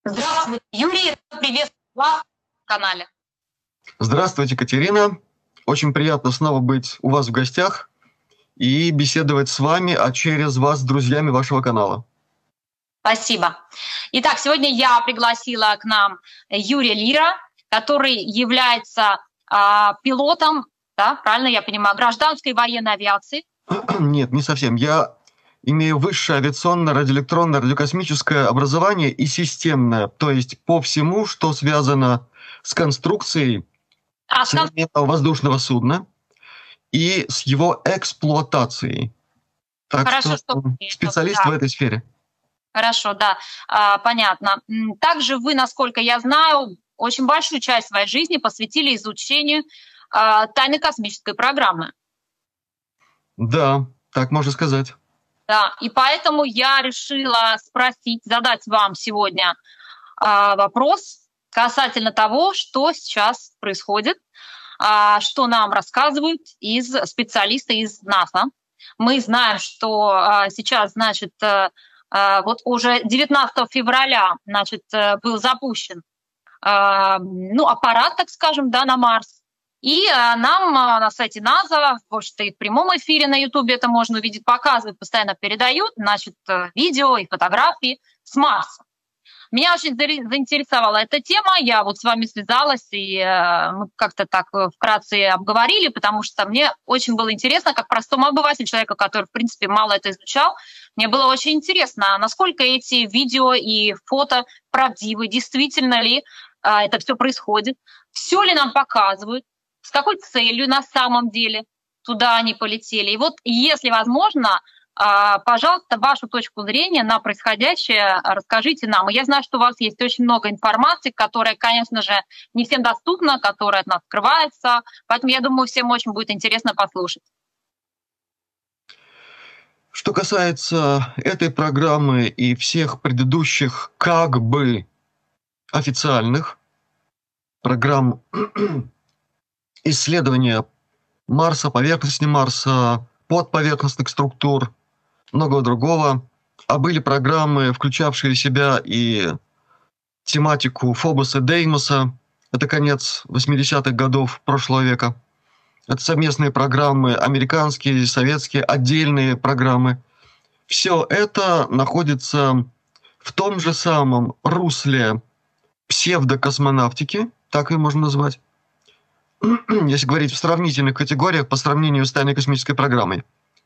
Здравствуйте, Юрий, приветствую вас на канале. Здравствуйте, Катерина. Очень приятно снова быть у вас в гостях и беседовать с вами, а через вас с друзьями вашего канала. Спасибо. Итак, сегодня я пригласила к нам Юрия Лира, который является пилотом, да, правильно я понимаю, гражданской военной авиации. Нет, не совсем. Я имею высшее авиационное, радиоэлектронное, радиокосмическое образование и системное, то есть по всему, что связано с конструкцией современного воздушного судна и с его эксплуатацией. Так Хорошо, что специалист в этой сфере. Хорошо, да, понятно. Также вы, насколько я знаю, очень большую часть своей жизни посвятили изучению тайной космической программы. Да, так можно сказать. Да, и поэтому я решила задать вам сегодня вопрос касательно того, что сейчас происходит, что нам рассказывают специалисты из НАСА. Мы знаем, что сейчас, значит, вот уже 19 февраля, значит, был запущен аппарат, так скажем, да, на Марс. И нам на сайте НАСА, что и в прямом эфире на Ютубе это можно увидеть, показывают, постоянно передают, значит, видео и фотографии с Марса. Меня очень заинтересовала эта тема, я вот с вами связалась, и мы как-то так вкратце обговорили, потому что мне очень было интересно, как простому обывателю, человеку, который, в принципе, мало это изучал, мне было очень интересно, насколько эти видео и фото правдивы, действительно ли это все происходит, все ли нам показывают, с какой целью на самом деле туда они полетели. И вот, если возможно, пожалуйста, вашу точку зрения на происходящее расскажите нам. И я знаю, что у вас есть очень много информации, которая, конечно же, не всем доступна, которая от нас скрывается. Поэтому, я думаю, всем очень будет интересно послушать. Что касается этой программы и всех предыдущих как бы официальных программ исследования Марса, поверхности Марса, подповерхностных структур, многого другого. А были программы, включавшие в себя и тематику Фобоса Деймоса. Это конец 80-х годов прошлого века. Это совместные программы, американские, советские, отдельные программы. Все это находится в том же самом русле псевдокосмонавтики, так ее можно назвать, если говорить в сравнительных категориях по сравнению с тайной космической программой.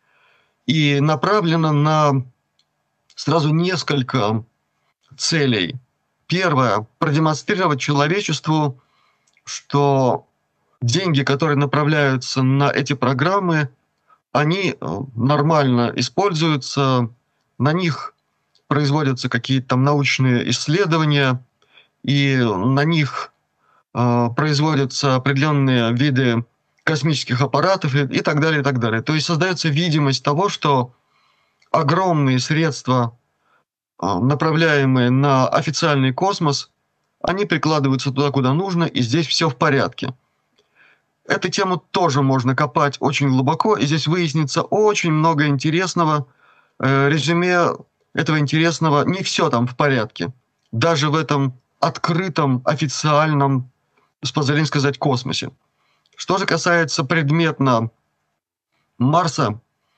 И направлено на сразу несколько целей. Первое – продемонстрировать человечеству, что деньги, которые направляются на эти программы, они нормально используются, на них производятся какие-то там научные исследования, и на них производятся определенные виды космических аппаратов и так далее, и так далее. То есть создается видимость того, что огромные средства, направляемые на официальный космос, они прикладываются туда, куда нужно, и здесь все в порядке. Эту тему тоже можно копать очень глубоко, и здесь выяснится очень много интересного. Резюме этого интересного: не все там в порядке. Даже в этом открытом, официальном, с позволения сказать, космосе. Что же касается предметно Марса,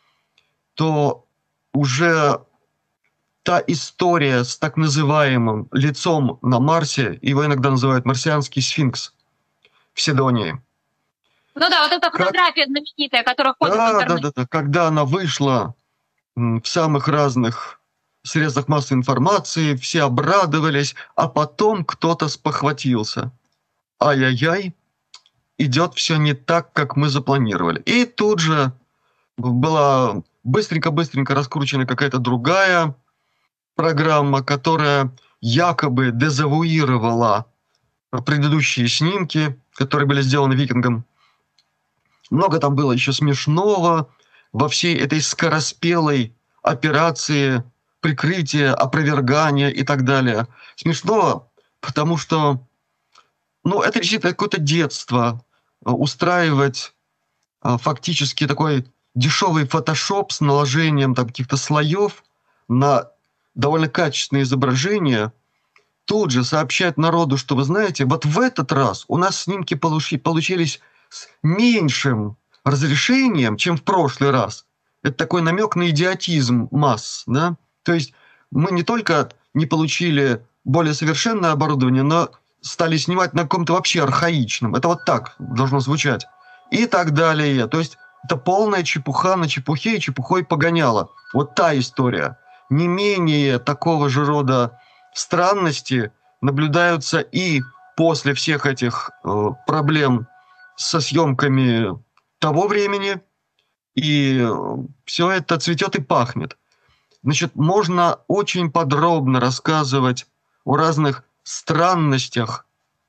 то уже та история с так называемым лицом на Марсе, его иногда называют марсианский сфинкс в Сидонии. Ну да, вот эта фотография знаменитая, которая ходит в интернете. Да. Когда она вышла в самых разных средствах массовой информации, все обрадовались, а потом кто-то спохватился. Ай-яй-яй, идет все не так, как мы запланировали. И тут же была быстренько раскручена какая-то другая программа, которая якобы дезавуировала предыдущие снимки, которые были сделаны Викингом. Много там было еще смешного во всей этой скороспелой операции прикрытия, опровергания и так далее. Смешного, потому что это действительно какое-то детство устраивать фактически такой дешевый фотошоп с наложением там каких-то слоев на довольно качественное изображение, тут же сообщать народу, что, вы знаете, вот в этот раз у нас снимки получились с меньшим разрешением, чем в прошлый раз. Это такой намек на идиотизм масс, да? То есть мы не только не получили более совершенное оборудование, но стали снимать на каком-то вообще архаичном. Это вот так должно звучать. И так далее. То есть это полная чепуха на чепухе и чепухой погоняло. Вот та история. Не менее такого же рода странности наблюдаются и после всех этих проблем со съемками того времени, и все это цветет и пахнет. Значит, можно очень подробно рассказывать о разных странностях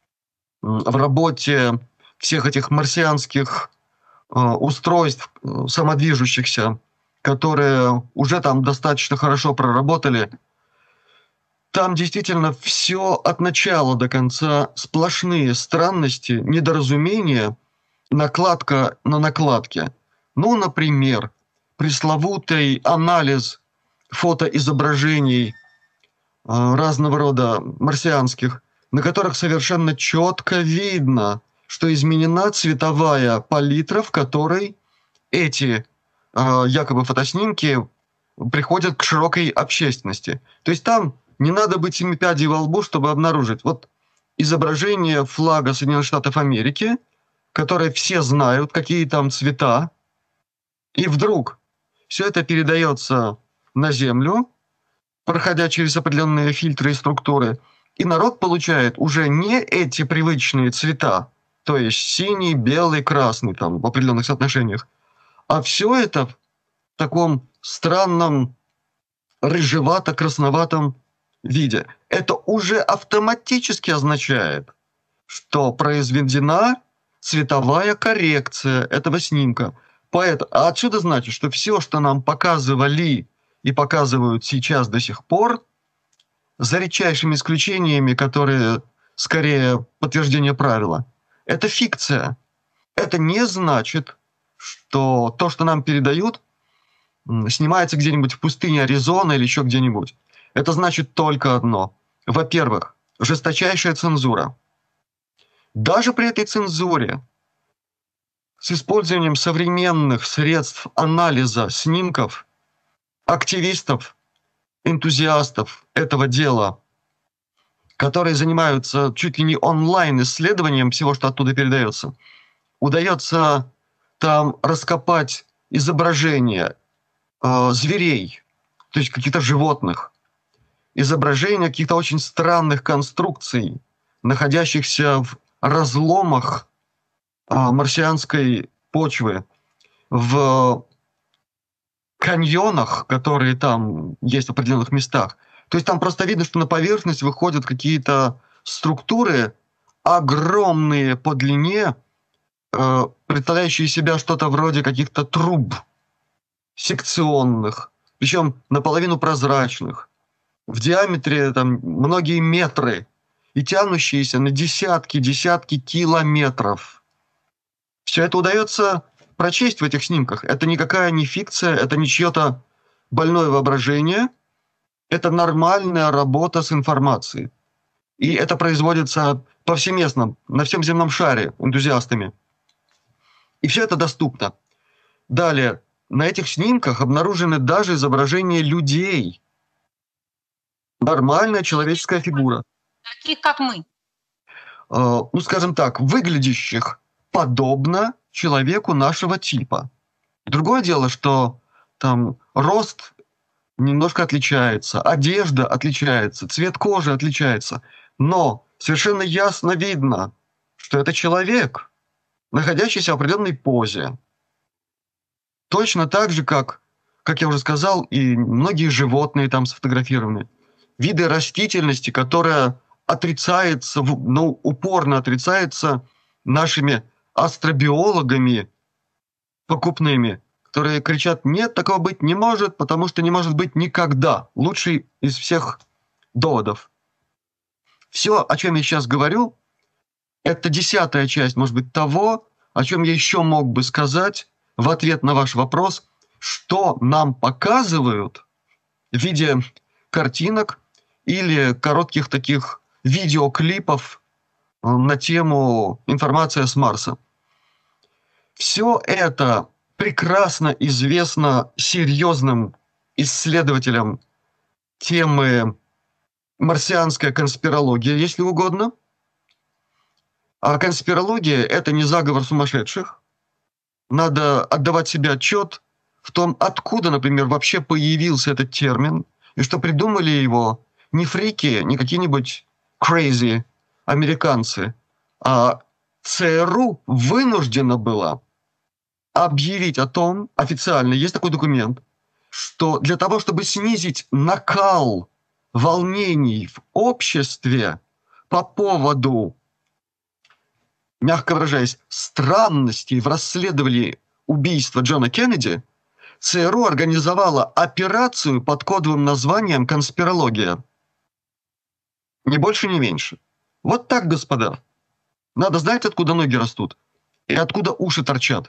в работе всех этих марсианских устройств самодвижущихся, которые уже там достаточно хорошо проработали. Там действительно все от начала до конца сплошные странности, недоразумения, накладка на накладке. Ну, например, пресловутый анализ фотоизображений разного рода марсианских, на которых совершенно четко видно, что изменена цветовая палитра, в которой эти якобы фотоснимки приходят к широкой общественности. То есть там не надо быть семипядей во лбу, чтобы обнаружить. Вот изображение флага Соединенных Штатов Америки, которое все знают, какие там цвета, и вдруг все это передается на Землю, проходя через определенные фильтры и структуры, и народ получает уже не эти привычные цвета, то есть синий, белый, красный там в определенных соотношениях, а все это в таком странном рыжевато-красноватом виде. Это уже автоматически означает, что произведена цветовая коррекция этого снимка. А отсюда значит, что все, что нам показывали и показывают сейчас до сих пор, за редчайшими исключениями, которые скорее подтверждение правила, это фикция. Это не значит, что то, что нам передают, снимается где-нибудь в пустыне Аризона или еще где-нибудь. Это значит только одно. Во-первых, жесточайшая цензура. Даже при этой цензуре, с использованием современных средств анализа снимков, активистов, энтузиастов этого дела, которые занимаются чуть ли не онлайн-исследованием всего, что оттуда передается, удается там раскопать изображения зверей, то есть каких-то животных, изображения каких-то очень странных конструкций, находящихся в разломах марсианской почвы, в каньонах, которые там есть в определенных местах. То есть там просто видно, что на поверхность выходят какие-то структуры, огромные по длине, представляющие из себя что-то вроде каких-то труб секционных, причем наполовину прозрачных, в диаметре там многие метры и тянущиеся на десятки километров. Все это удается прочесть в этих снимках. Это никакая не фикция, это не чье-то больное воображение, это нормальная работа с информацией. И это производится повсеместно, на всем земном шаре, энтузиастами. И все это доступно. Далее, на этих снимках обнаружены даже изображения людей. Нормальная человеческая фигура. Таких, как мы. Ну, скажем так, выглядящих подобно человеку нашего типа. Другое дело, что там рост немножко отличается, одежда отличается, цвет кожи отличается. Но совершенно ясно видно, что это человек, находящийся в определенной позе. Точно так же, как я уже сказал, и многие животные там сфотографированы. Виды растительности, которая отрицается, упорно отрицается нашими астробиологами покупными, которые кричат: нет, такого быть не может, потому что не может быть никогда. Лучший из всех доводов. Все, о чем я сейчас говорю, это 10-я часть, может быть, того, о чем я еще мог бы сказать в ответ на ваш вопрос, что нам показывают в виде картинок или коротких таких видеоклипов на тему «Информация с Марса». Все это прекрасно известно серьезным исследователям темы марсианская конспирология, если угодно. А конспирология – это не заговор сумасшедших. Надо отдавать себе отчет в том, откуда, например, вообще появился этот термин, и что придумали его не фрики, не какие-нибудь crazy американцы, а ЦРУ вынуждена была объявить о том, официально есть такой документ, что для того, чтобы снизить накал волнений в обществе по поводу, мягко выражаясь, странностей в расследовании убийства Джона Кеннеди, ЦРУ организовала операцию под кодовым названием «Конспирология». Ни больше, ни меньше. Вот так, господа. Надо знать, откуда ноги растут и откуда уши торчат.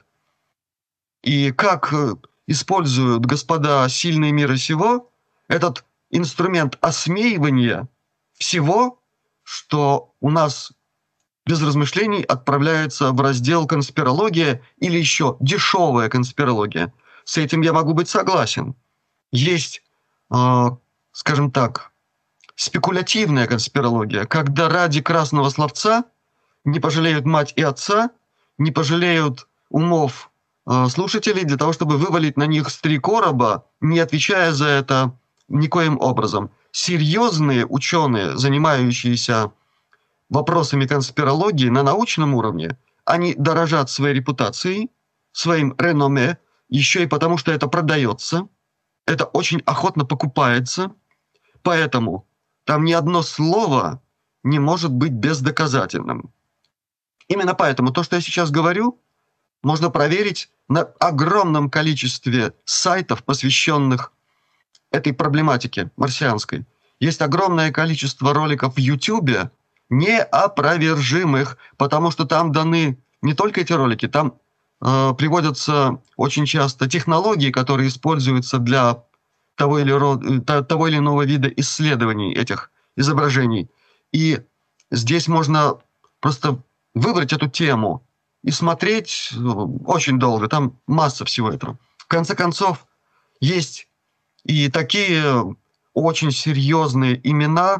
И как используют господа сильные мира сего этот инструмент осмеивания всего, что у нас без размышлений отправляется в раздел «Конспирология» или еще «Дешевая конспирология». С этим я могу быть согласен. Есть, скажем так, спекулятивная конспирология, когда ради красного словца не пожалеют мать и отца, не пожалеют умов слушателей для того, чтобы вывалить на них с 3 короба, не отвечая за это никоим образом. Серьезные ученые, занимающиеся вопросами конспирологии на научном уровне, они дорожат своей репутацией, своим реноме, еще и потому, что это продается, это очень охотно покупается, поэтому там ни одно слово не может быть бездоказательным. Именно поэтому то, что я сейчас говорю, можно проверить на огромном количестве сайтов, посвященных этой проблематике марсианской. Есть огромное количество роликов в YouTube, неопровержимых, потому что там даны не только эти ролики, там приводятся очень часто технологии, которые используются для того или иного вида исследований этих изображений. И здесь можно просто выбрать эту тему и смотреть очень долго. Там масса всего этого. В конце концов, есть и такие очень серьезные имена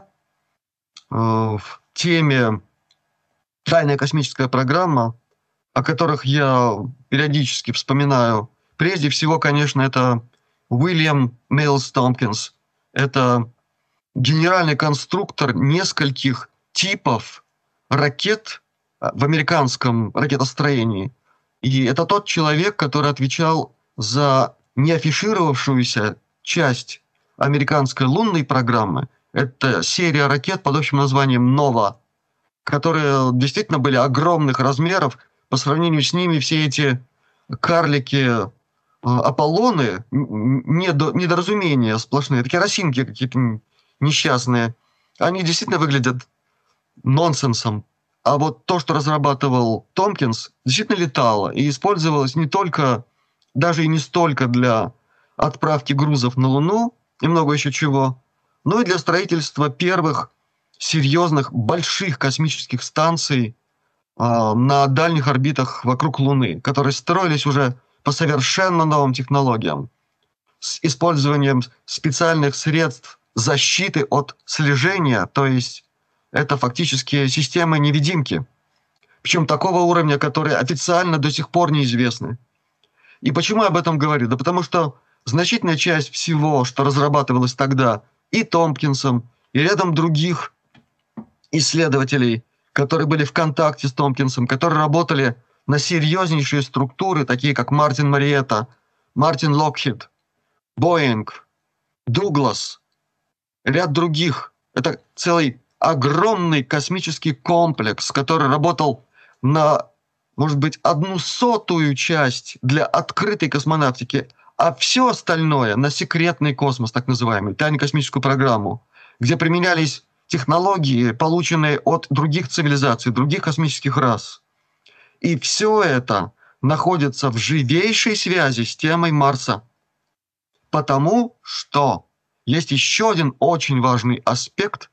в теме «Тайная космическая программа», о которых я периодически вспоминаю. Прежде всего, конечно, это Уильям Мейлс Томпкинс. Это генеральный конструктор нескольких типов ракет в американском ракетостроении. И это тот человек, который отвечал за неафишировавшуюся часть американской лунной программы. Это серия ракет под общим названием «Нова», которые действительно были огромных размеров. По сравнению с ними все эти карлики Аполлоны, недоразумения сплошные, такие росинки какие-то несчастные, они действительно выглядят нонсенсом. А вот то, что разрабатывал Томпкинс, действительно летало и использовалось не только, даже и не столько для отправки грузов на Луну и много еще чего, но и для строительства первых серьезных больших космических станций на дальних орбитах вокруг Луны, которые строились уже по совершенно новым технологиям, с использованием специальных средств защиты от слежения, то есть это фактически системы-невидимки, причем такого уровня, которые официально до сих пор неизвестны. И почему я об этом говорю? Да потому что значительная часть всего, что разрабатывалось тогда и Томпкинсом, и рядом других исследователей, которые были в контакте с Томпкинсом, которые работали на серьезнейшие структуры, такие как Мартин Мариетта, Мартин Локхид, Боинг, Дуглас, ряд других. Это целый огромный космический комплекс, который работал на, может быть, 1/100 часть для открытой космонавтики, а все остальное на секретный космос, так называемый, тайную космическую программу, где применялись технологии, полученные от других цивилизаций, других космических рас. И все это находится в живейшей связи с темой Марса. Потому что есть еще один очень важный аспект,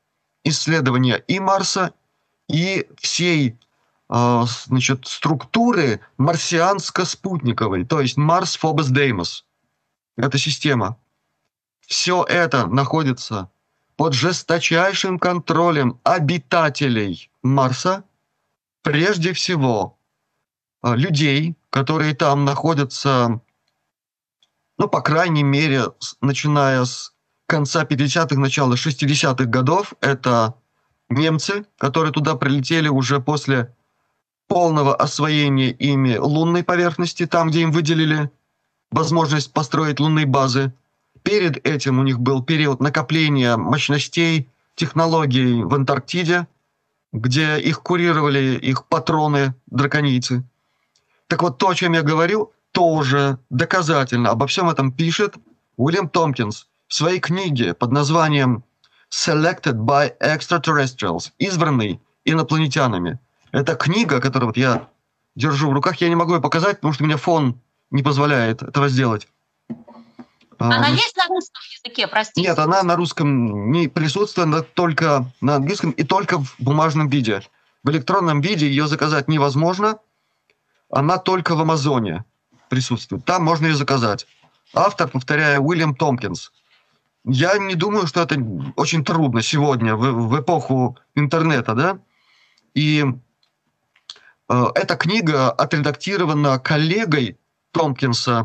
исследования и Марса, и всей структуры марсианско-спутниковой, то есть Марс, Фобос, Деймос. Это система. Все это находится под жесточайшим контролем обитателей Марса, прежде всего людей, которые там находятся, ну, по крайней мере, начиная с конца 50-х, начала 60-х годов. Это немцы, которые туда прилетели уже после полного освоения ими лунной поверхности, там, где им выделили возможность построить лунные базы. Перед этим у них был период накопления мощностей, технологий в Антарктиде, где их курировали их патроны-драконийцы. Так вот, то, о чем я говорю, тоже доказательно. Обо всем этом пишет Уильям Томпкинс в своей книге под названием «Selected by Extraterrestrials», избранный инопланетянами. Это книга, которую вот я держу в руках, я не могу ее показать, потому что у меня фон не позволяет этого сделать. Она есть на русском языке, простите? Нет, она на русском не присутствует, она только на английском и только в бумажном виде. В электронном виде ее заказать невозможно, она только в Амазоне присутствует. Там можно ее заказать. Автор, повторяю, Уильям Томпкинс. Я не думаю, что это очень трудно сегодня, в эпоху интернета, да? И эта книга отредактирована коллегой Томпкинса,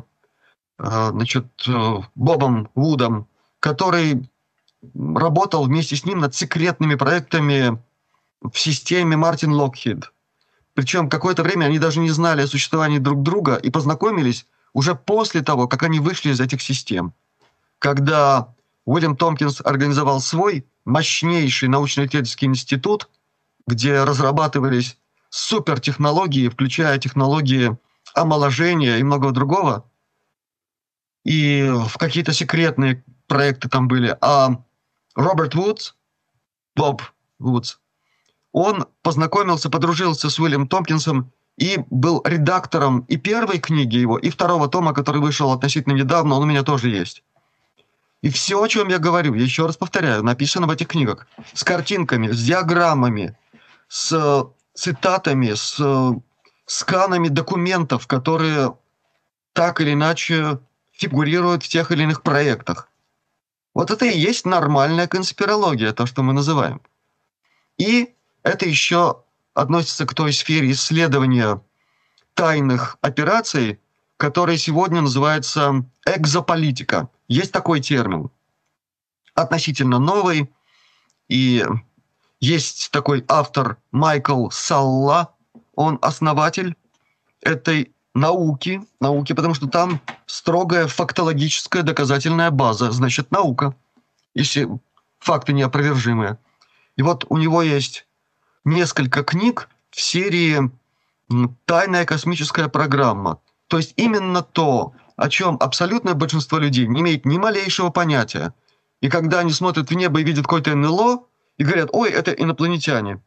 Бобом Вудом, который работал вместе с ним над секретными проектами в системе Мартин Локхид. Причем какое-то время они даже не знали о существовании друг друга и познакомились уже после того, как они вышли из этих систем. Когда Уильям Томпкинс организовал свой мощнейший научно-исследовательский институт, где разрабатывались супертехнологии, включая технологии омоложения и многого другого, и в какие-то секретные проекты там были. А Роберт Вудс, Боб Вудс, он познакомился, подружился с Уильямом Томпкинсом и был редактором и первой книги его, и второго тома, который вышел относительно недавно, он у меня тоже есть. И все, о чем я говорю, я еще раз повторяю, написано в этих книгах. С картинками, с диаграммами, с цитатами, с сканами документов, которые так или иначе фигурируют в тех или иных проектах. Вот это и есть нормальная конспирология, то, что мы называем. И это еще относится к той сфере исследования тайных операций, которая сегодня называется экзополитика. Есть такой термин, относительно новый, и есть такой автор Майкл Салла, он основатель этой науки, потому что там строгая фактологическая доказательная база, значит, наука, если факты неопровержимые. И вот у него есть несколько книг в серии «Тайная космическая программа». То есть именно то, о чем абсолютное большинство людей не имеет ни малейшего понятия. И когда они смотрят в небо и видят какое-то НЛО, и говорят: ой, это инопланетяне.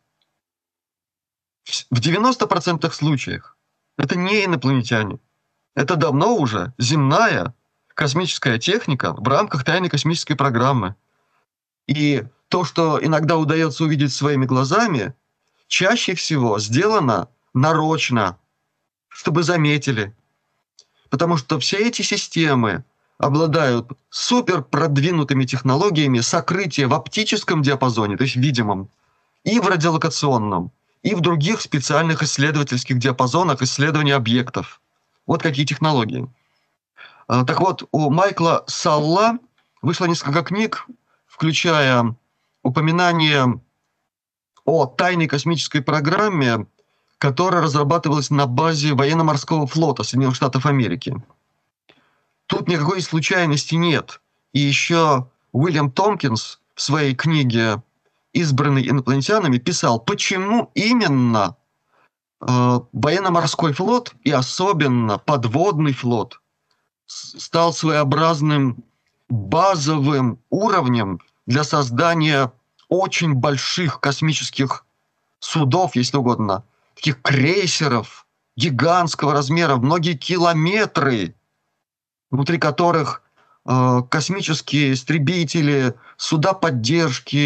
В 90% случаев это не инопланетяне. Это давно уже земная космическая техника в рамках тайной космической программы. И то, что иногда удается увидеть своими глазами, чаще всего сделано нарочно, чтобы заметили. Потому что все эти системы обладают супер продвинутыми технологиями сокрытия в оптическом диапазоне, то есть видимом, и в радиолокационном, и в других специальных исследовательских диапазонах исследования объектов. Вот какие технологии. Так вот, у Майкла Салла вышло несколько книг, включая упоминание о тайной космической программе, которая разрабатывалась на базе военно-морского флота Соединенных Штатов Америки. Тут никакой случайности нет. И еще Уильям Томпкинс в своей книге «Избранный инопланетянами» писал, почему именно военно-морской флот и особенно подводный флот стал своеобразным базовым уровнем для создания очень больших космических судов, если угодно, таких крейсеров гигантского размера, многие километры, внутри которых космические истребители, суда поддержки,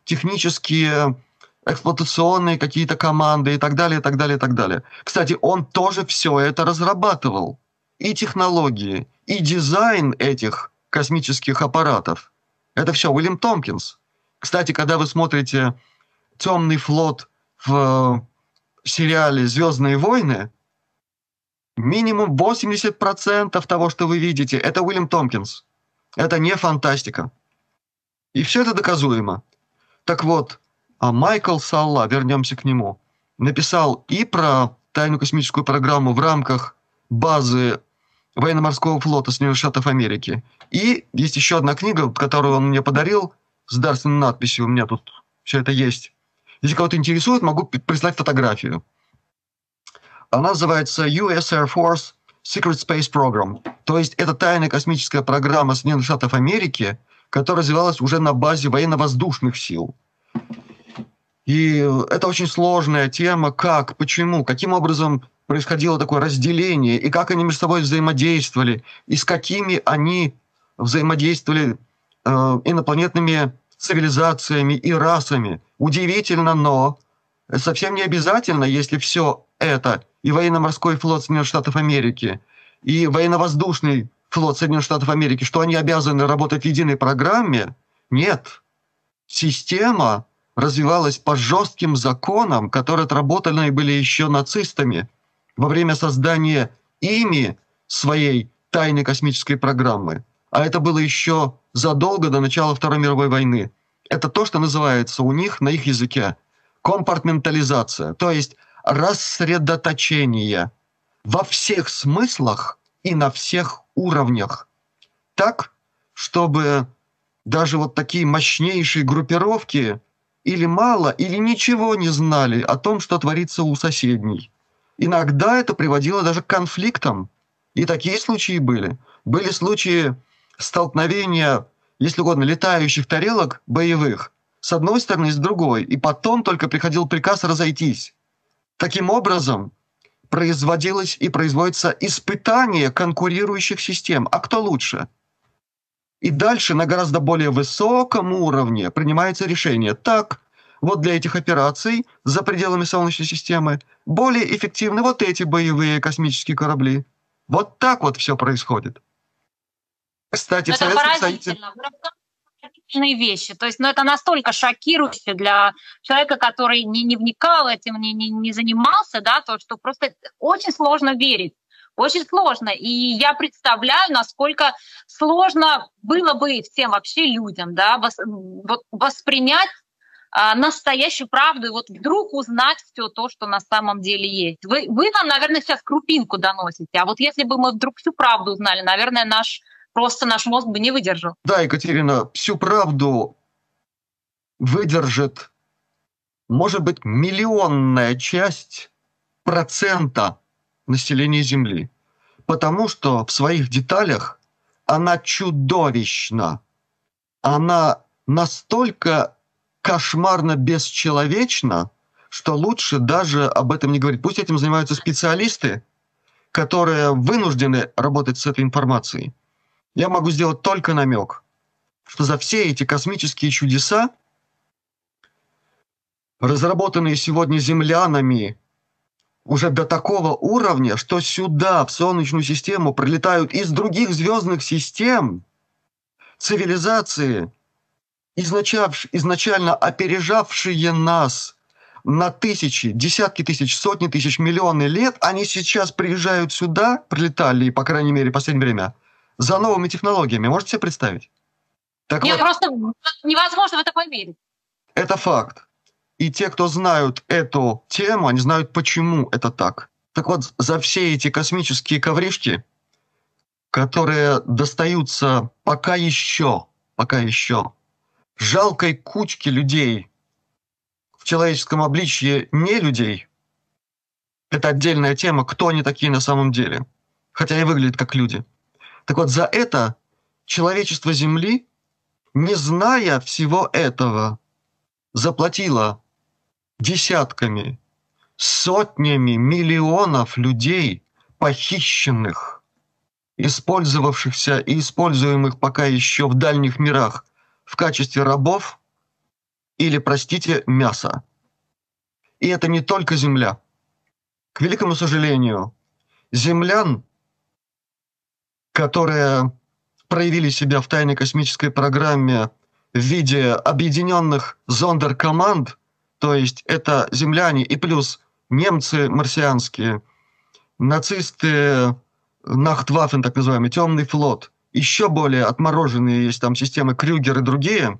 технические, эксплуатационные какие-то команды и так далее, и так далее, и так далее. Кстати, он тоже все это разрабатывал. И технологии, и дизайн этих космических аппаратов. Это все Уильям Томпкинс. Кстати, когда вы смотрите «Темный флот» в сериале «Звездные войны», минимум 80% того, что вы видите, это Уильям Томпкинс. Это не фантастика. И все это доказуемо. Так вот, Майкл Салла, вернемся к нему, написал и про тайную космическую программу в рамках базы военно-морского флота Соединенных Штатов Америки. И есть еще одна книга, которую он мне подарил, с дарственной надписью, у меня тут все это есть. Если кого-то интересует, могу прислать фотографию. Она называется US Air Force Secret Space Program. То есть это тайная космическая программа Соединенных Штатов Америки, которая развивалась уже на базе военно-воздушных сил. И это очень сложная тема, как, почему, каким образом происходило такое разделение, и как они между собой взаимодействовали, и с какими они взаимодействовали инопланетными цивилизациями и расами. Удивительно, но совсем не обязательно, если все это и военно-морской флот Соединенных Штатов Америки, и военно-воздушный флот Соединенных Штатов Америки, что они обязаны работать в единой программе. Нет. Система развивалась по жестким законам, которые отработаны были еще нацистами во время создания ими своей тайной космической программы. А это было еще задолго до начала Второй мировой войны. Это то, что называется у них, на их языке, компартментализация, то есть рассредоточение во всех смыслах и на всех уровнях. Так, чтобы даже вот такие мощнейшие группировки или мало, или ничего не знали о том, что творится у соседней. Иногда это приводило даже к конфликтам. И такие случаи были. Были случаи столкновения, если угодно, летающих тарелок боевых с одной стороны и с другой. И потом только приходил приказ разойтись. Таким образом, производилось и производится испытание конкурирующих систем. А кто лучше? И дальше на гораздо более высоком уровне принимается решение. Так, вот для этих операций за пределами Солнечной системы более эффективны вот эти боевые космические корабли. Вот так вот все происходит. Кстати, в Советском Союзе... Поразительные вещи. То есть, это настолько шокирующе для человека, который не вникал этим, не занимался, да, то, что просто очень сложно верить. Очень сложно. И я представляю, насколько сложно было бы всем вообще людям, да, воспринять настоящую правду и вот вдруг узнать все то, что на самом деле есть. Вы нам, наверное, сейчас крупинку доносите, а вот если бы мы вдруг всю правду узнали, наверное, наш мозг бы не выдержал. Да, Екатерина, всю правду выдержит, может быть, миллионная часть процента населения Земли. Потому что в своих деталях она чудовищна. Она настолько кошмарно бесчеловечна, что лучше даже об этом не говорить. Пусть этим занимаются специалисты, которые вынуждены работать с этой информацией. Я могу сделать только намек, что за все эти космические чудеса, разработанные сегодня землянами, уже до такого уровня, что сюда, в Солнечную систему, прилетают из других звездных систем цивилизации, изначально опережавшие нас на тысячи, десятки тысяч, сотни тысяч, миллионы лет, они сейчас приезжают сюда, прилетали, по крайней мере, в последнее время, за новыми технологиями. Можете себе представить? Так вот, просто невозможно в это поверить. Это факт. И те, кто знают эту тему, они знают, почему это так. Так вот, за все эти космические ковришки, которые достаются пока еще жалкой кучке людей в человеческом обличье не людей, это отдельная тема, кто они такие на самом деле, хотя и выглядят как люди. Так вот, за это человечество Земли, не зная всего этого, заплатило десятками, сотнями миллионов людей, похищенных, использовавшихся и используемых пока еще в дальних мирах в качестве рабов, или, простите, мясо. И это не только Земля. К великому сожалению, землян, которые проявили себя в тайной космической программе в виде объединенных зондеркоманд, то есть это земляне и плюс немцы марсианские, нацисты, Нахтваффен, так называемый, темный флот, еще более отмороженные есть там системы Крюгер и другие,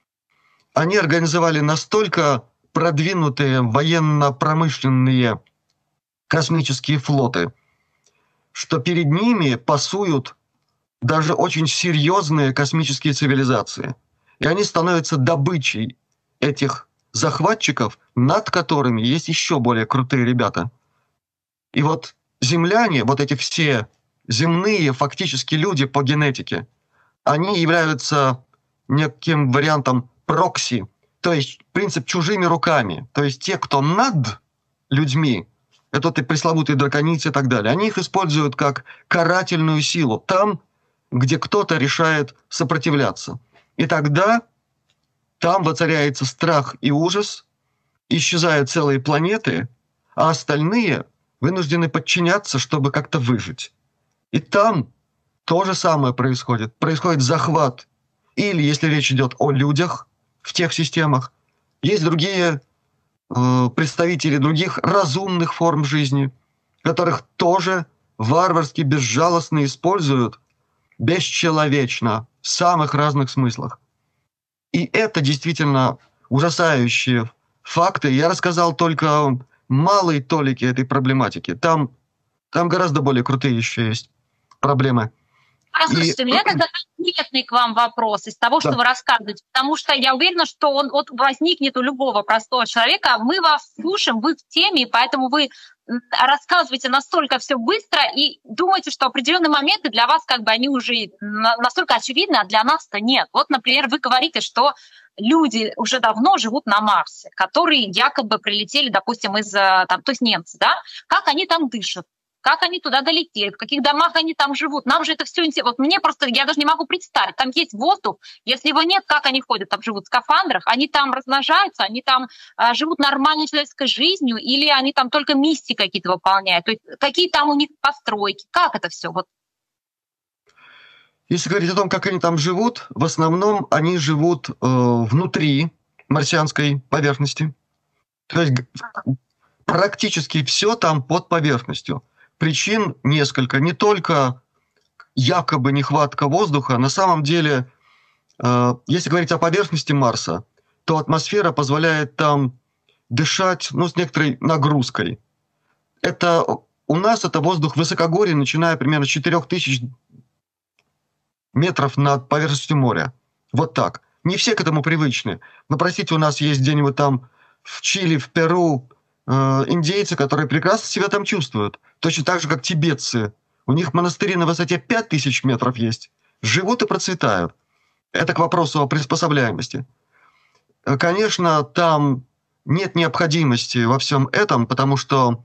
они организовали настолько продвинутые военно-промышленные космические флоты, что перед ними пасуют даже очень серьезные космические цивилизации. И они становятся добычей этих захватчиков, над которыми есть еще более крутые ребята. И вот земляне, вот эти все земные фактически люди по генетике, они являются неким вариантом прокси, то есть принцип чужими руками. То есть те, кто над людьми, это и пресловутые драконицы и так далее, они их используют как карательную силу там, где кто-то решает сопротивляться. И тогда там воцаряется страх и ужас, исчезают целые планеты, а остальные вынуждены подчиняться, чтобы как-то выжить. И там то же самое происходит. Происходит захват. Или, если речь идет о людях в тех системах, есть другие представители других разумных форм жизни, которых тоже варварски, безжалостно используют бесчеловечно в самых разных смыслах. И это действительно ужасающие факты. Я рассказал только малой толике этой проблематики. Там гораздо более крутые еще есть проблемы. Слушайте, у меня тогда конкретный к вам вопрос из того, что вы рассказываете, потому что я уверена, что он возникнет у любого простого человека. Мы вас слушаем, вы в теме, поэтому вы рассказываете настолько все быстро и думаете, что определенные моменты для вас как бы они уже настолько очевидны, а для нас-то нет. Вот, например, вы говорите, что люди уже давно живут на Марсе, которые якобы прилетели, допустим, то есть немцы, да? Как они там дышат? Как они туда долетели, в каких домах они там живут. Нам же это все интересно. Вот мне просто, я даже не могу представить. Там есть воздух, если его нет, как они ходят? Там живут в скафандрах, они там размножаются, они там живут нормальной человеческой жизнью, или они там только миссии какие-то выполняют? То есть какие там у них постройки? Как это все? Вот. Если говорить о том, как они там живут, в основном они живут внутри марсианской поверхности. То есть практически все там под поверхностью. Причин несколько. Не только якобы нехватка воздуха. На самом деле, если говорить о поверхности Марса, то атмосфера позволяет там дышать с некоторой нагрузкой. У нас это воздух высокогорья, начиная примерно с 4000 метров над поверхностью моря. Вот так. Не все к этому привычны. Но, простите, у нас есть где-нибудь там в Чили, в Перу индейцы, которые прекрасно себя там чувствуют. Точно так же, как тибетцы. У них монастыри на высоте 5000 метров есть. Живут и процветают. Это к вопросу о приспособляемости. Конечно, там нет необходимости во всем этом, потому что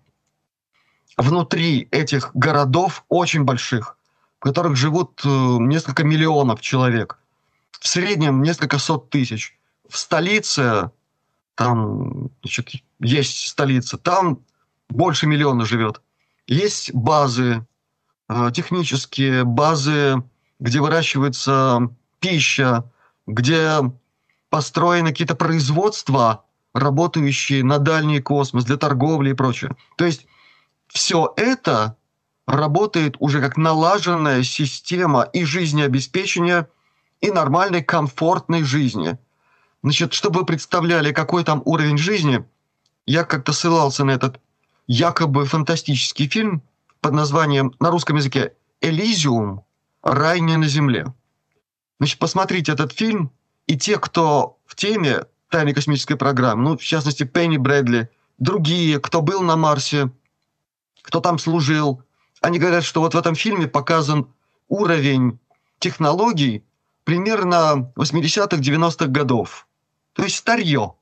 внутри этих городов очень больших, в которых живут несколько миллионов человек, в среднем несколько сот тысяч. В столице, там, есть столица, там больше миллиона живет. Есть базы, технические базы, где выращивается пища, где построены какие-то производства, работающие на дальний космос, для торговли и прочее. То есть все это работает уже как налаженная система и жизнеобеспечения, и нормальной комфортной жизни. Значит, чтобы вы представляли, какой там уровень жизни, я как-то ссылался на этот якобы фантастический фильм под названием на русском языке «Элизиум. Рай не на земле». Значит, посмотрите этот фильм, и те, кто в теме тайной космической программы, в частности, Пенни Брэдли, другие, кто был на Марсе, кто там служил, они говорят, что вот в этом фильме показан уровень технологий примерно 80-х, 90-х годов. То есть старье.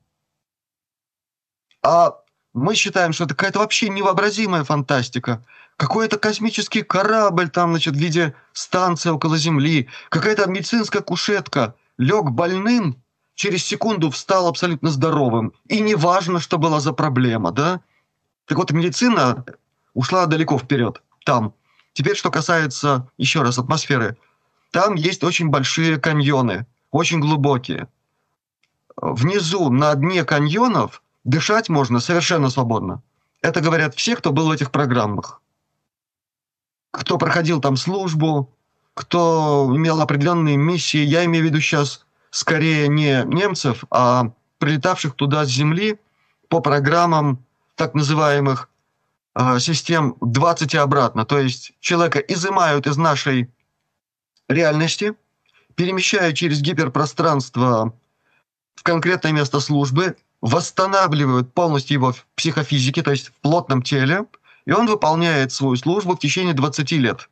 А мы считаем, что это какая-то вообще невообразимая фантастика. Какой-то космический корабль там, в виде станции около Земли, какая-то медицинская кушетка. Лег больным, через секунду встал абсолютно здоровым. И неважно, что была за проблема, да? Так вот, медицина ушла далеко вперед там. Теперь, что касается, еще раз, атмосферы. Там есть очень большие каньоны, очень глубокие. Внизу, на дне каньонов, дышать можно совершенно свободно. Это говорят все, кто был в этих программах. Кто проходил там службу, кто имел определенные миссии. Я имею в виду сейчас скорее не немцев, а прилетавших туда с Земли по программам так называемых систем 20 и обратно. То есть человека изымают из нашей реальности, перемещают через гиперпространство в конкретное место службы, восстанавливают полностью его в психофизике, то есть в плотном теле, и он выполняет свою службу в течение 20 лет.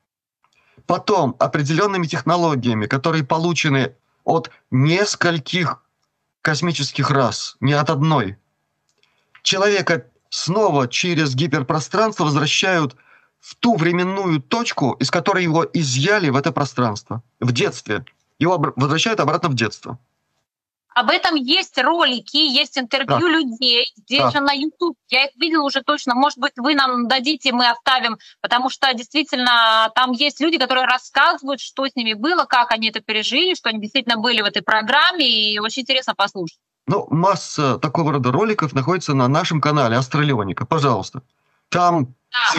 Потом определенными технологиями, которые получены от нескольких космических рас, не от одной, человека снова через гиперпространство возвращают в ту временную точку, из которой его изъяли в это пространство, в детстве. Его возвращают обратно в детство. Об этом есть ролики, есть интервью людей, здесь же на YouTube. Я их видела уже точно. Может быть, вы нам дадите, мы оставим, потому что действительно там есть люди, которые рассказывают, что с ними было, как они это пережили, что они действительно были в этой программе, и очень интересно послушать. Ну, масса такого рода роликов находится на нашем канале Астралионика. Пожалуйста. Там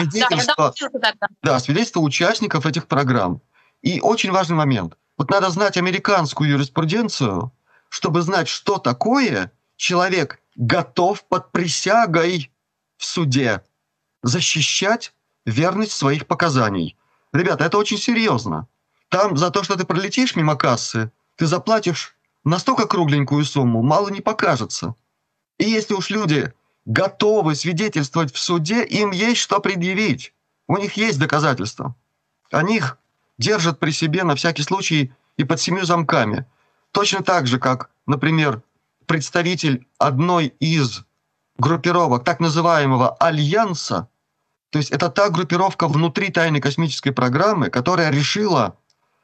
свидетельства участников этих программ. И очень важный момент. Вот надо знать американскую юриспруденцию, чтобы знать, что такое человек готов под присягой в суде защищать верность своих показаний. Ребята, это очень серьезно. Там за то, что ты пролетишь мимо кассы, ты заплатишь настолько кругленькую сумму, мало не покажется. И если уж люди готовы свидетельствовать в суде, им есть что предъявить. У них есть доказательства. Они их держат при себе на всякий случай и под 7 замками. Точно так же, как, например, представитель одной из группировок так называемого Альянса, то есть это та группировка внутри тайной космической программы, которая решила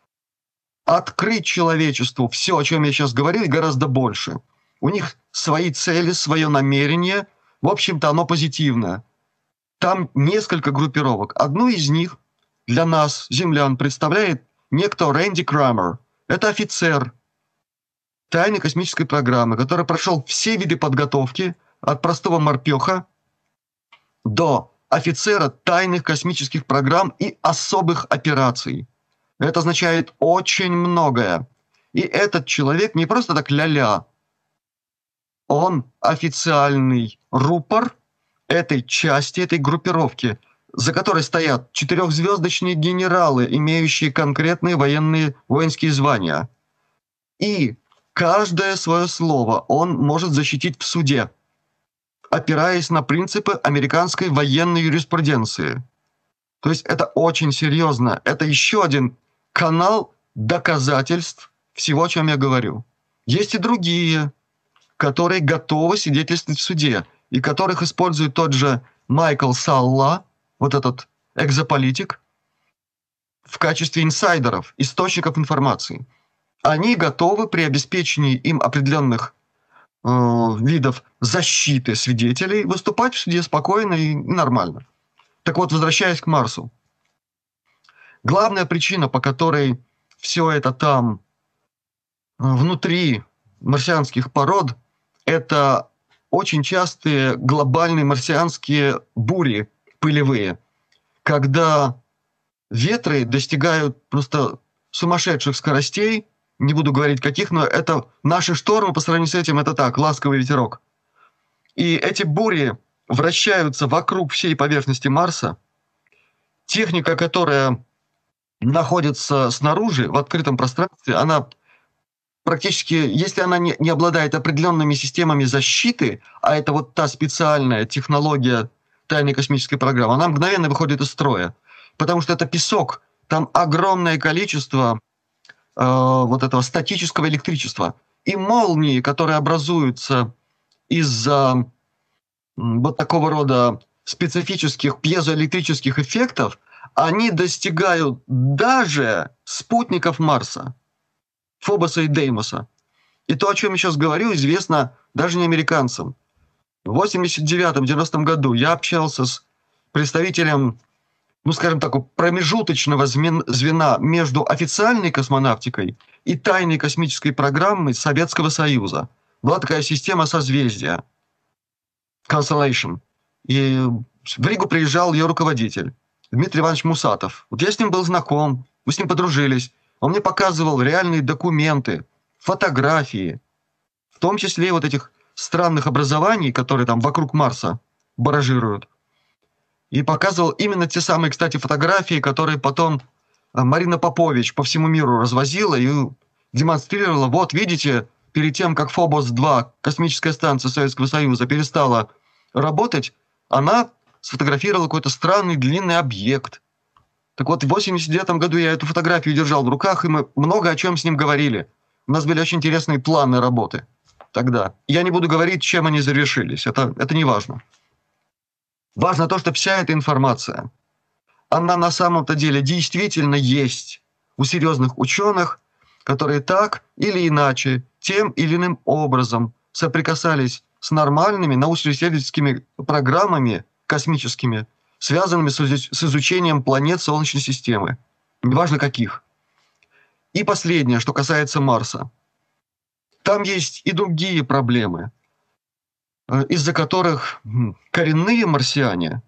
открыть человечеству все, о чем я сейчас говорил, и гораздо больше. У них свои цели, свое намерение, в общем-то, оно позитивное. Там несколько группировок. Одну из них для нас, землян, представляет некто Рэнди Крамер. Это офицер тайной космической программы, который прошел все виды подготовки, от простого морпеха до офицера тайных космических программ и особых операций. Это означает очень многое. И этот человек не просто так ля-ля. Он официальный рупор этой части, этой группировки, за которой стоят 4-звездочные генералы, имеющие конкретные воинские звания. И каждое свое слово он может защитить в суде, опираясь на принципы американской военной юриспруденции. То есть это очень серьезно. Это еще один канал доказательств всего, о чем я говорю. Есть и другие, которые готовы свидетельствовать в суде, и которых использует тот же Майкл Салла, вот этот экзополитик, в качестве инсайдеров, источников информации. Они готовы при обеспечении им определенных видов защиты свидетелей выступать в суде спокойно и нормально. Так вот, возвращаясь к Марсу. Главная причина, по которой все это там внутри марсианских пород, это очень частые глобальные марсианские бури пылевые, когда ветры достигают просто сумасшедших скоростей, не буду говорить каких, но это наши штормы, по сравнению с этим, это так, ласковый ветерок. И эти бури вращаются вокруг всей поверхности Марса. Техника, которая находится снаружи, в открытом пространстве, она практически, если она не обладает определенными системами защиты, а это вот та специальная технология тайной космической программы, она мгновенно выходит из строя. Потому что это песок, там огромное количество вот этого статического электричества. И молнии, которые образуются из-за вот такого рода специфических пьезоэлектрических эффектов, они достигают даже спутников Марса, Фобоса и Деймоса. И то, о чем я сейчас говорю, известно даже не американцам. В 89-90 году я общался с представителем, ну, скажем так, промежуточного звена между официальной космонавтикой и тайной космической программой Советского Союза. Была такая система созвездия, Constellation. И в Ригу приезжал ее руководитель, Дмитрий Иванович Мусатов. Вот я с ним был знаком, мы с ним подружились. Он мне показывал реальные документы, фотографии, в том числе и вот этих странных образований, которые там вокруг Марса баражируют. И показывал именно те самые, кстати, фотографии, которые потом Марина Попович по всему миру развозила и демонстрировала. Вот, видите, перед тем, как Фобос-2, космическая станция Советского Союза, перестала работать, она сфотографировала какой-то странный длинный объект. Так вот, в 1989 году я эту фотографию держал в руках, и мы много о чем с ним говорили. У нас были очень интересные планы работы тогда. Я не буду говорить, чем они завершились, это не важно. Важно то, что вся эта информация, она на самом-то деле действительно есть у серьезных ученых, которые так или иначе, тем или иным образом соприкасались с нормальными научно-исследовательскими программами космическими, связанными с изучением планет Солнечной системы, неважно каких. И последнее, что касается Марса. Там есть и другие проблемы, из-за которых коренные марсиане,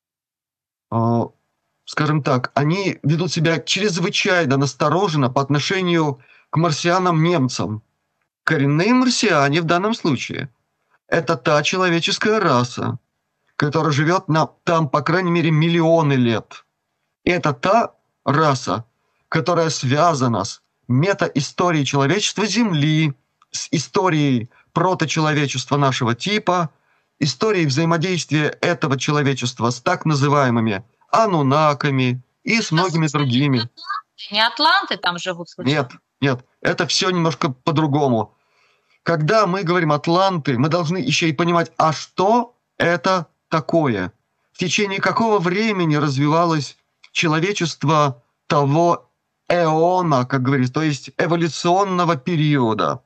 скажем так, они ведут себя чрезвычайно настороженно по отношению к марсианам-немцам. Коренные марсиане в данном случае – это та человеческая раса, которая живет там, по крайней мере, миллионы лет. И это та раса, которая связана с метаисторией человечества Земли, с историей проточеловечества нашего типа, историей взаимодействия этого человечества с так называемыми анунаками и с многими другими. Не атланты там живут случайно? Нет, это все немножко по-другому. Когда мы говорим атланты, мы должны еще и понимать, а что это такое? В течение какого времени развивалось человечество того эона, как говорится, то есть эволюционного периода?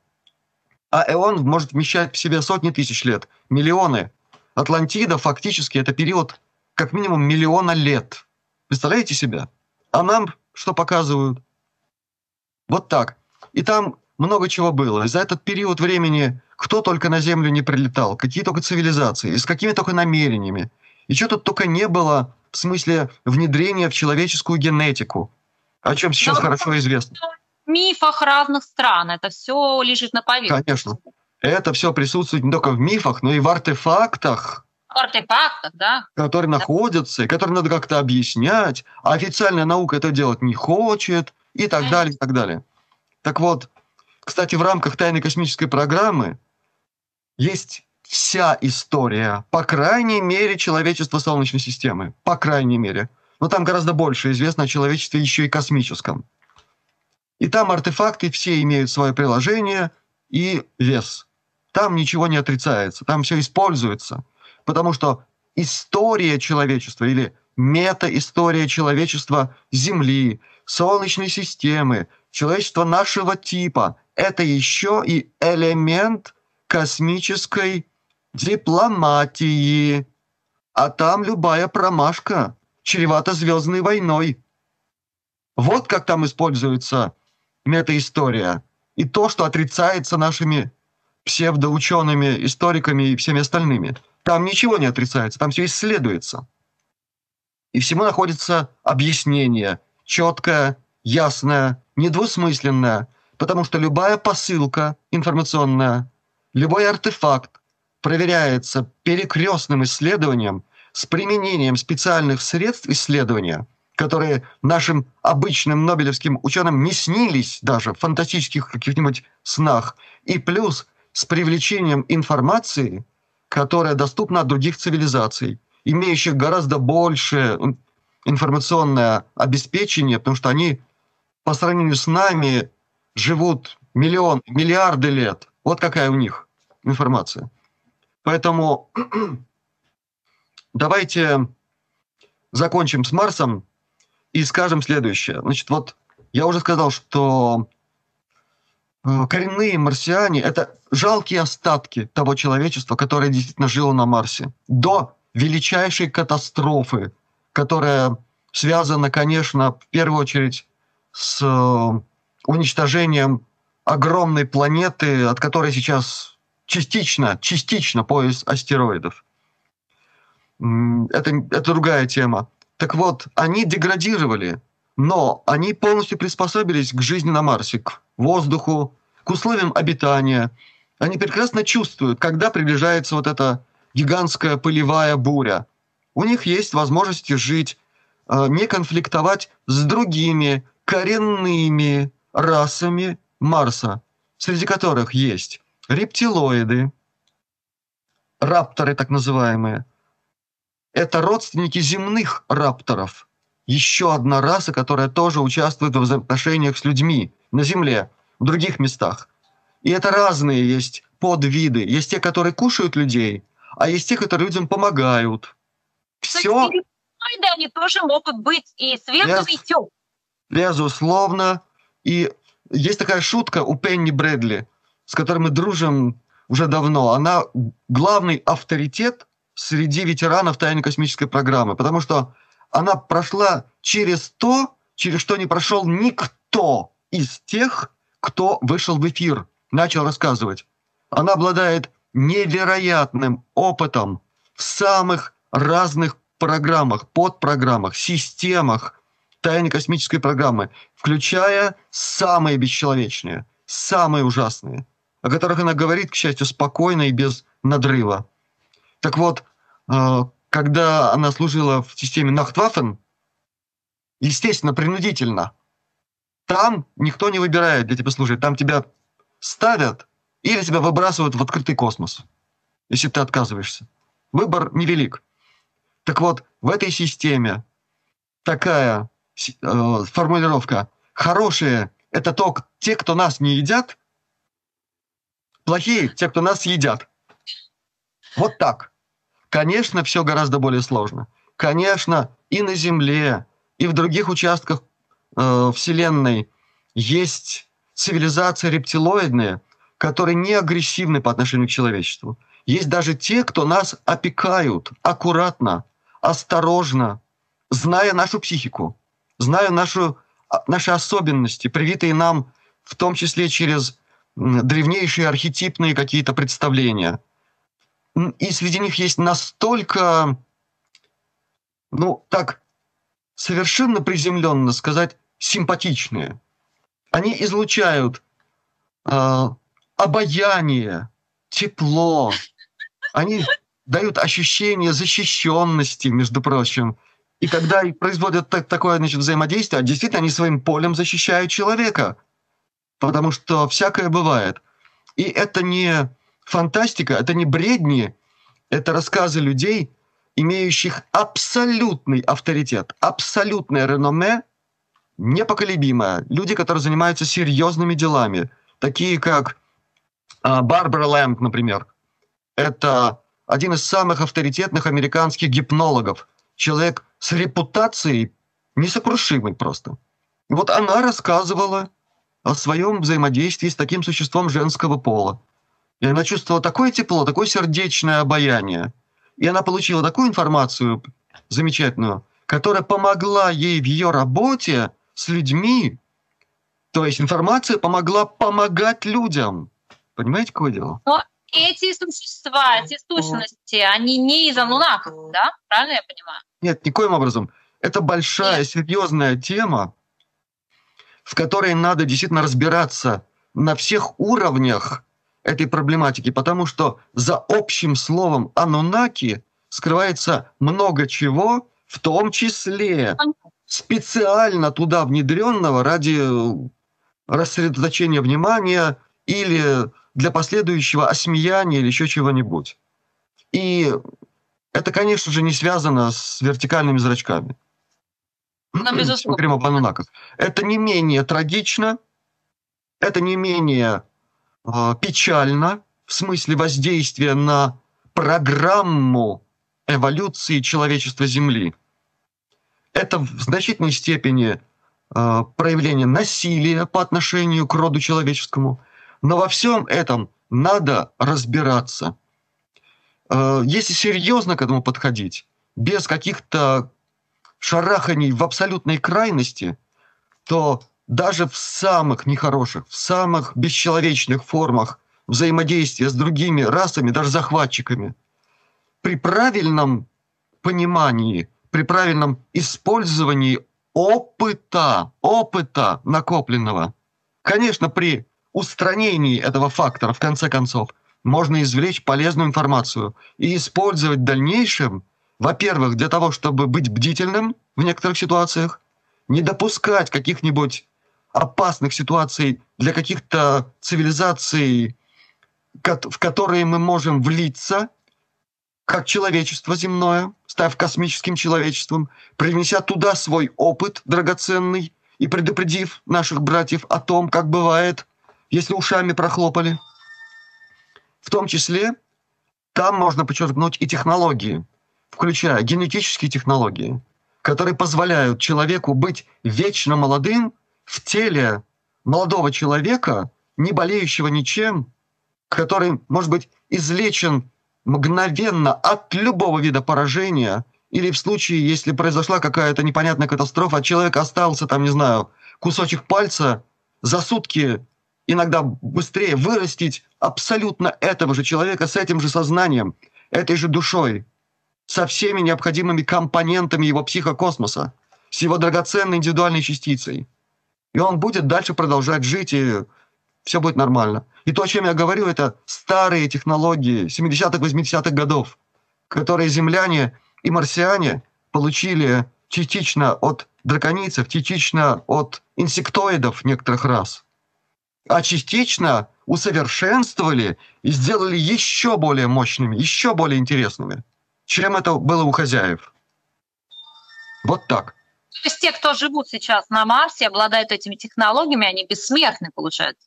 А эон может вмещать в себе сотни тысяч лет, миллионы. Атлантида фактически это период как минимум миллиона лет. Представляете себе? А нам что показывают? Вот так. И там много чего было. За этот период времени кто только на Землю не прилетал, какие только цивилизации, и с какими только намерениями. И что тут только не было в смысле внедрения в человеческую генетику, о чем сейчас хорошо известно. В мифах разных стран это все лежит на поверхности. Конечно. Это все присутствует не только в мифах, но и в артефактах. Да. Которые находятся, и которые надо как-то объяснять, а официальная наука это делать не хочет, и так далее, и так далее. Так вот, кстати, в рамках тайной космической программы есть вся история, по крайней мере, человечества Солнечной системы. По крайней мере. Но там гораздо больше известно о человечестве еще и космическом. И там артефакты все имеют свое приложение и вес. Там ничего не отрицается, там все используется. Потому что история человечества или метаистория человечества Земли, Солнечной системы, человечества нашего типа – это еще и элемент космической дипломатии. А там любая промашка чревата звездной войной. Вот как там используется метаистория. И то, что отрицается нашими псевдоучеными, историками и всеми остальными. Там ничего не отрицается, там все исследуется. И всему находится объяснение, четкое, ясное, недвусмысленное, потому что любая посылка информационная, любой артефакт проверяется перекрестным исследованием с применением специальных средств исследования, которые нашим обычным нобелевским ученым не снились даже в фантастических каких-нибудь снах, и плюс с привлечением информации, которая доступна от других цивилизаций, имеющих гораздо большее информационное обеспечение, потому что они по сравнению с нами живут миллиарды лет. Вот какая у них информация. Поэтому давайте закончим с Марсом и скажем следующее. Значит, вот я уже сказал, что коренные марсиане — это жалкие остатки того человечества, которое действительно жило на Марсе. До величайшей катастрофы, которая связана, конечно, в первую очередь с уничтожением огромной планеты, от которой сейчас частично пояс астероидов. Это другая тема. Так вот, они деградировали, но они полностью приспособились к жизни на Марсе, к воздуху, к условиям обитания. Они прекрасно чувствуют, когда приближается вот эта гигантская пылевая буря. У них есть возможности жить, не конфликтовать с другими коренными расами Марса, среди которых есть рептилоиды, рапторы так называемые. Это родственники земных рапторов. Еще одна раса, которая тоже участвует во взаимоотношениях с людьми на Земле, в других местах. И это разные есть подвиды. Есть те, которые кушают людей, а есть те, которые людям помогают. Все. Они тоже могут быть и светлым, и темным. Безусловно. И есть такая шутка у Пенни Брэдли, с которой мы дружим уже давно. Она главный авторитет среди ветеранов тайной космической программы, потому что она прошла через то, через что не прошел никто из тех, кто вышел в эфир, начал рассказывать. Она обладает невероятным опытом в самых разных программах, подпрограммах, системах тайной космической программы, включая самые бесчеловечные, самые ужасные, о которых она говорит, к счастью, спокойно и без надрыва. Так вот, когда она служила в системе Нахтваффен, естественно, принудительно, там никто не выбирает, где тебе служить. Там тебя ставят или тебя выбрасывают в открытый космос, если ты отказываешься. Выбор невелик. Так вот, в этой системе такая формулировка: хорошие — это те, кто нас не едят, плохие — те, кто нас едят. Вот так. Конечно, все гораздо более сложно. Конечно, и на Земле, и в других участках Вселенной есть цивилизации рептилоидные, которые не агрессивны по отношению к человечеству. Есть даже те, кто нас опекают аккуратно, осторожно, зная нашу психику, зная наши особенности, привитые нам в том числе через древнейшие архетипные какие-то представления. И среди них есть настолько, так совершенно приземленно сказать, симпатичные. Они излучают обаяние, тепло. Они дают ощущение защищенности, между прочим. И когда производят такое взаимодействие, действительно они своим полем защищают человека. Потому что всякое бывает. И это не фантастика, это не бредни, это рассказы людей, имеющих абсолютный авторитет, абсолютное реноме, непоколебимое. Люди, которые занимаются серьезными делами, такие как Барбара Лэмб, например. Это один из самых авторитетных американских гипнологов. Человек с репутацией несокрушимой просто. И вот она рассказывала о своем взаимодействии с таким существом женского пола. И она чувствовала такое тепло, такое сердечное обаяние. И она получила такую информацию замечательную, которая помогла ей в ее работе с людьми. То есть информация помогла помогать людям. Понимаете, какое дело? Но эти существа, эти сущности, они не из Ануннаков, да? Правильно я понимаю? Нет, никоим образом. Это большая, серьезная тема, в которой надо действительно разбираться на всех уровнях этой проблематики, потому что за общим словом Ануннаки скрывается много чего, в том числе специально туда внедренного ради рассредоточения внимания или для последующего осмеяния или еще чего-нибудь. И это, конечно же, не связано с вертикальными зрачками. Безусловно. Мы говорим об Ануннаках. Это не менее трагично, это не менее печально в смысле воздействия на программу эволюции человечества Земли. Это в значительной степени проявление насилия по отношению к роду человеческому. Но во всем этом надо разбираться. Если серьезно к этому подходить, без каких-то шараханий в абсолютной крайности, то даже в самых нехороших, в самых бесчеловечных формах взаимодействия с другими расами, даже захватчиками, при правильном понимании, при правильном использовании опыта накопленного, конечно, при устранении этого фактора, в конце концов, можно извлечь полезную информацию и использовать в дальнейшем, во-первых, для того, чтобы быть бдительным в некоторых ситуациях, не допускать каких-нибудь опасных ситуаций для каких-то цивилизаций, в которые мы можем влиться, как человечество земное, став космическим человечеством, принеся туда свой опыт драгоценный и предупредив наших братьев о том, как бывает, если ушами прохлопали. В том числе там можно подчеркнуть и технологии, включая генетические технологии, которые позволяют человеку быть вечно молодым в теле молодого человека, не болеющего ничем, который может быть излечен мгновенно от любого вида поражения, или в случае, если произошла какая-то непонятная катастрофа, от человека остался, там, не знаю, кусочек пальца, за сутки, иногда быстрее вырастить абсолютно этого же человека с этим же сознанием, этой же душой, со всеми необходимыми компонентами его психокосмоса, с его драгоценной индивидуальной частицей. И он будет дальше продолжать жить, и все будет нормально. И то, о чем я говорю, это старые технологии 70-х, 80-х годов, которые земляне и марсиане получили частично от драконийцев, частично от инсектоидов некоторых рас, а частично усовершенствовали и сделали еще более мощными, еще более интересными, чем это было у хозяев. Вот так. То есть те, кто живут сейчас на Марсе, обладают этими технологиями, они бессмертны, получается?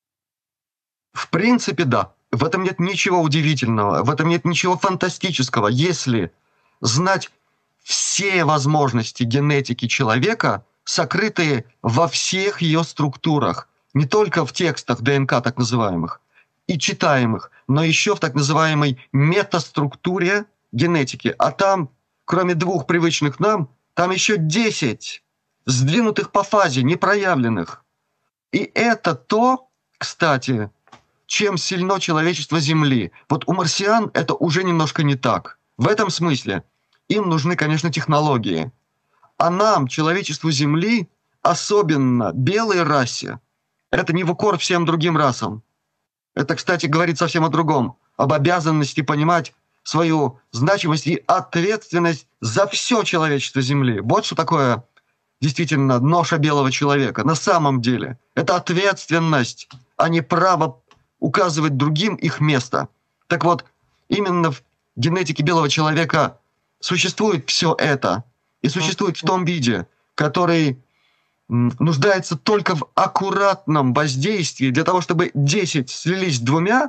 В принципе, да. В этом нет ничего удивительного, в этом нет ничего фантастического, если знать все возможности генетики человека, сокрытые во всех ее структурах, не только в текстах ДНК так называемых и читаемых, но еще в так называемой метаструктуре генетики. А там, кроме 2 привычных нам, там еще 10 сдвинутых по фазе, непроявленных. И это то, кстати, чем сильно человечество Земли. Вот у марсиан это уже немножко не так. В этом смысле им нужны, конечно, технологии. А нам, человечеству Земли, особенно белой расе, это не в укор всем другим расам. Это, кстати, говорит совсем о другом. Об обязанности понимать свою значимость и ответственность за все человечество Земли. Вот что такое действительно ноша белого человека. На самом деле это ответственность, а не право указывать другим их место. Так вот, именно в генетике белого человека существует все это. И существует в том виде, который нуждается только в аккуратном воздействии для того, чтобы 10 слились с 2.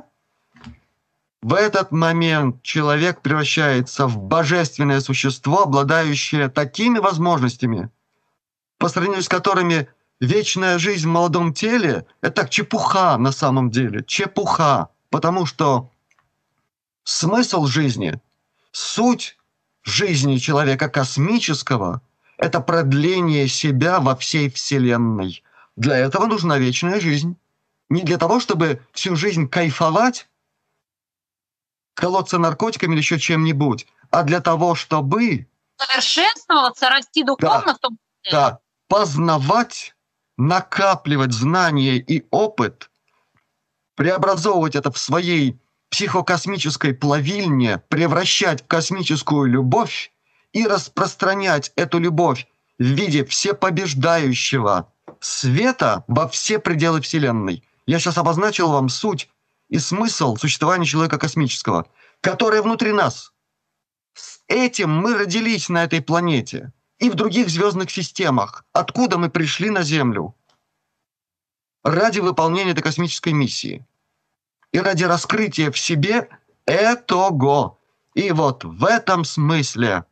В этот момент человек превращается в божественное существо, обладающее такими возможностями, по сравнению с которыми вечная жизнь в молодом теле – это чепуха на самом деле. Чепуха. Потому что смысл жизни, суть жизни человека космического – это продление себя во всей Вселенной. Для этого нужна вечная жизнь. Не для того, чтобы всю жизнь кайфовать, колоться наркотиками или еще чем-нибудь, а для того, чтобы совершенствоваться, расти духовно в том числе. Да, познавать, накапливать знания и опыт, преобразовывать это в своей психокосмической плавильне, превращать в космическую любовь и распространять эту любовь в виде всепобеждающего света во все пределы Вселенной. Я сейчас обозначил вам суть и смысл существования человека космического, которое внутри нас. С этим мы родились на этой планете и в других звездных системах, откуда мы пришли на Землю ради выполнения этой космической миссии и ради раскрытия в себе этого. И вот в этом смысле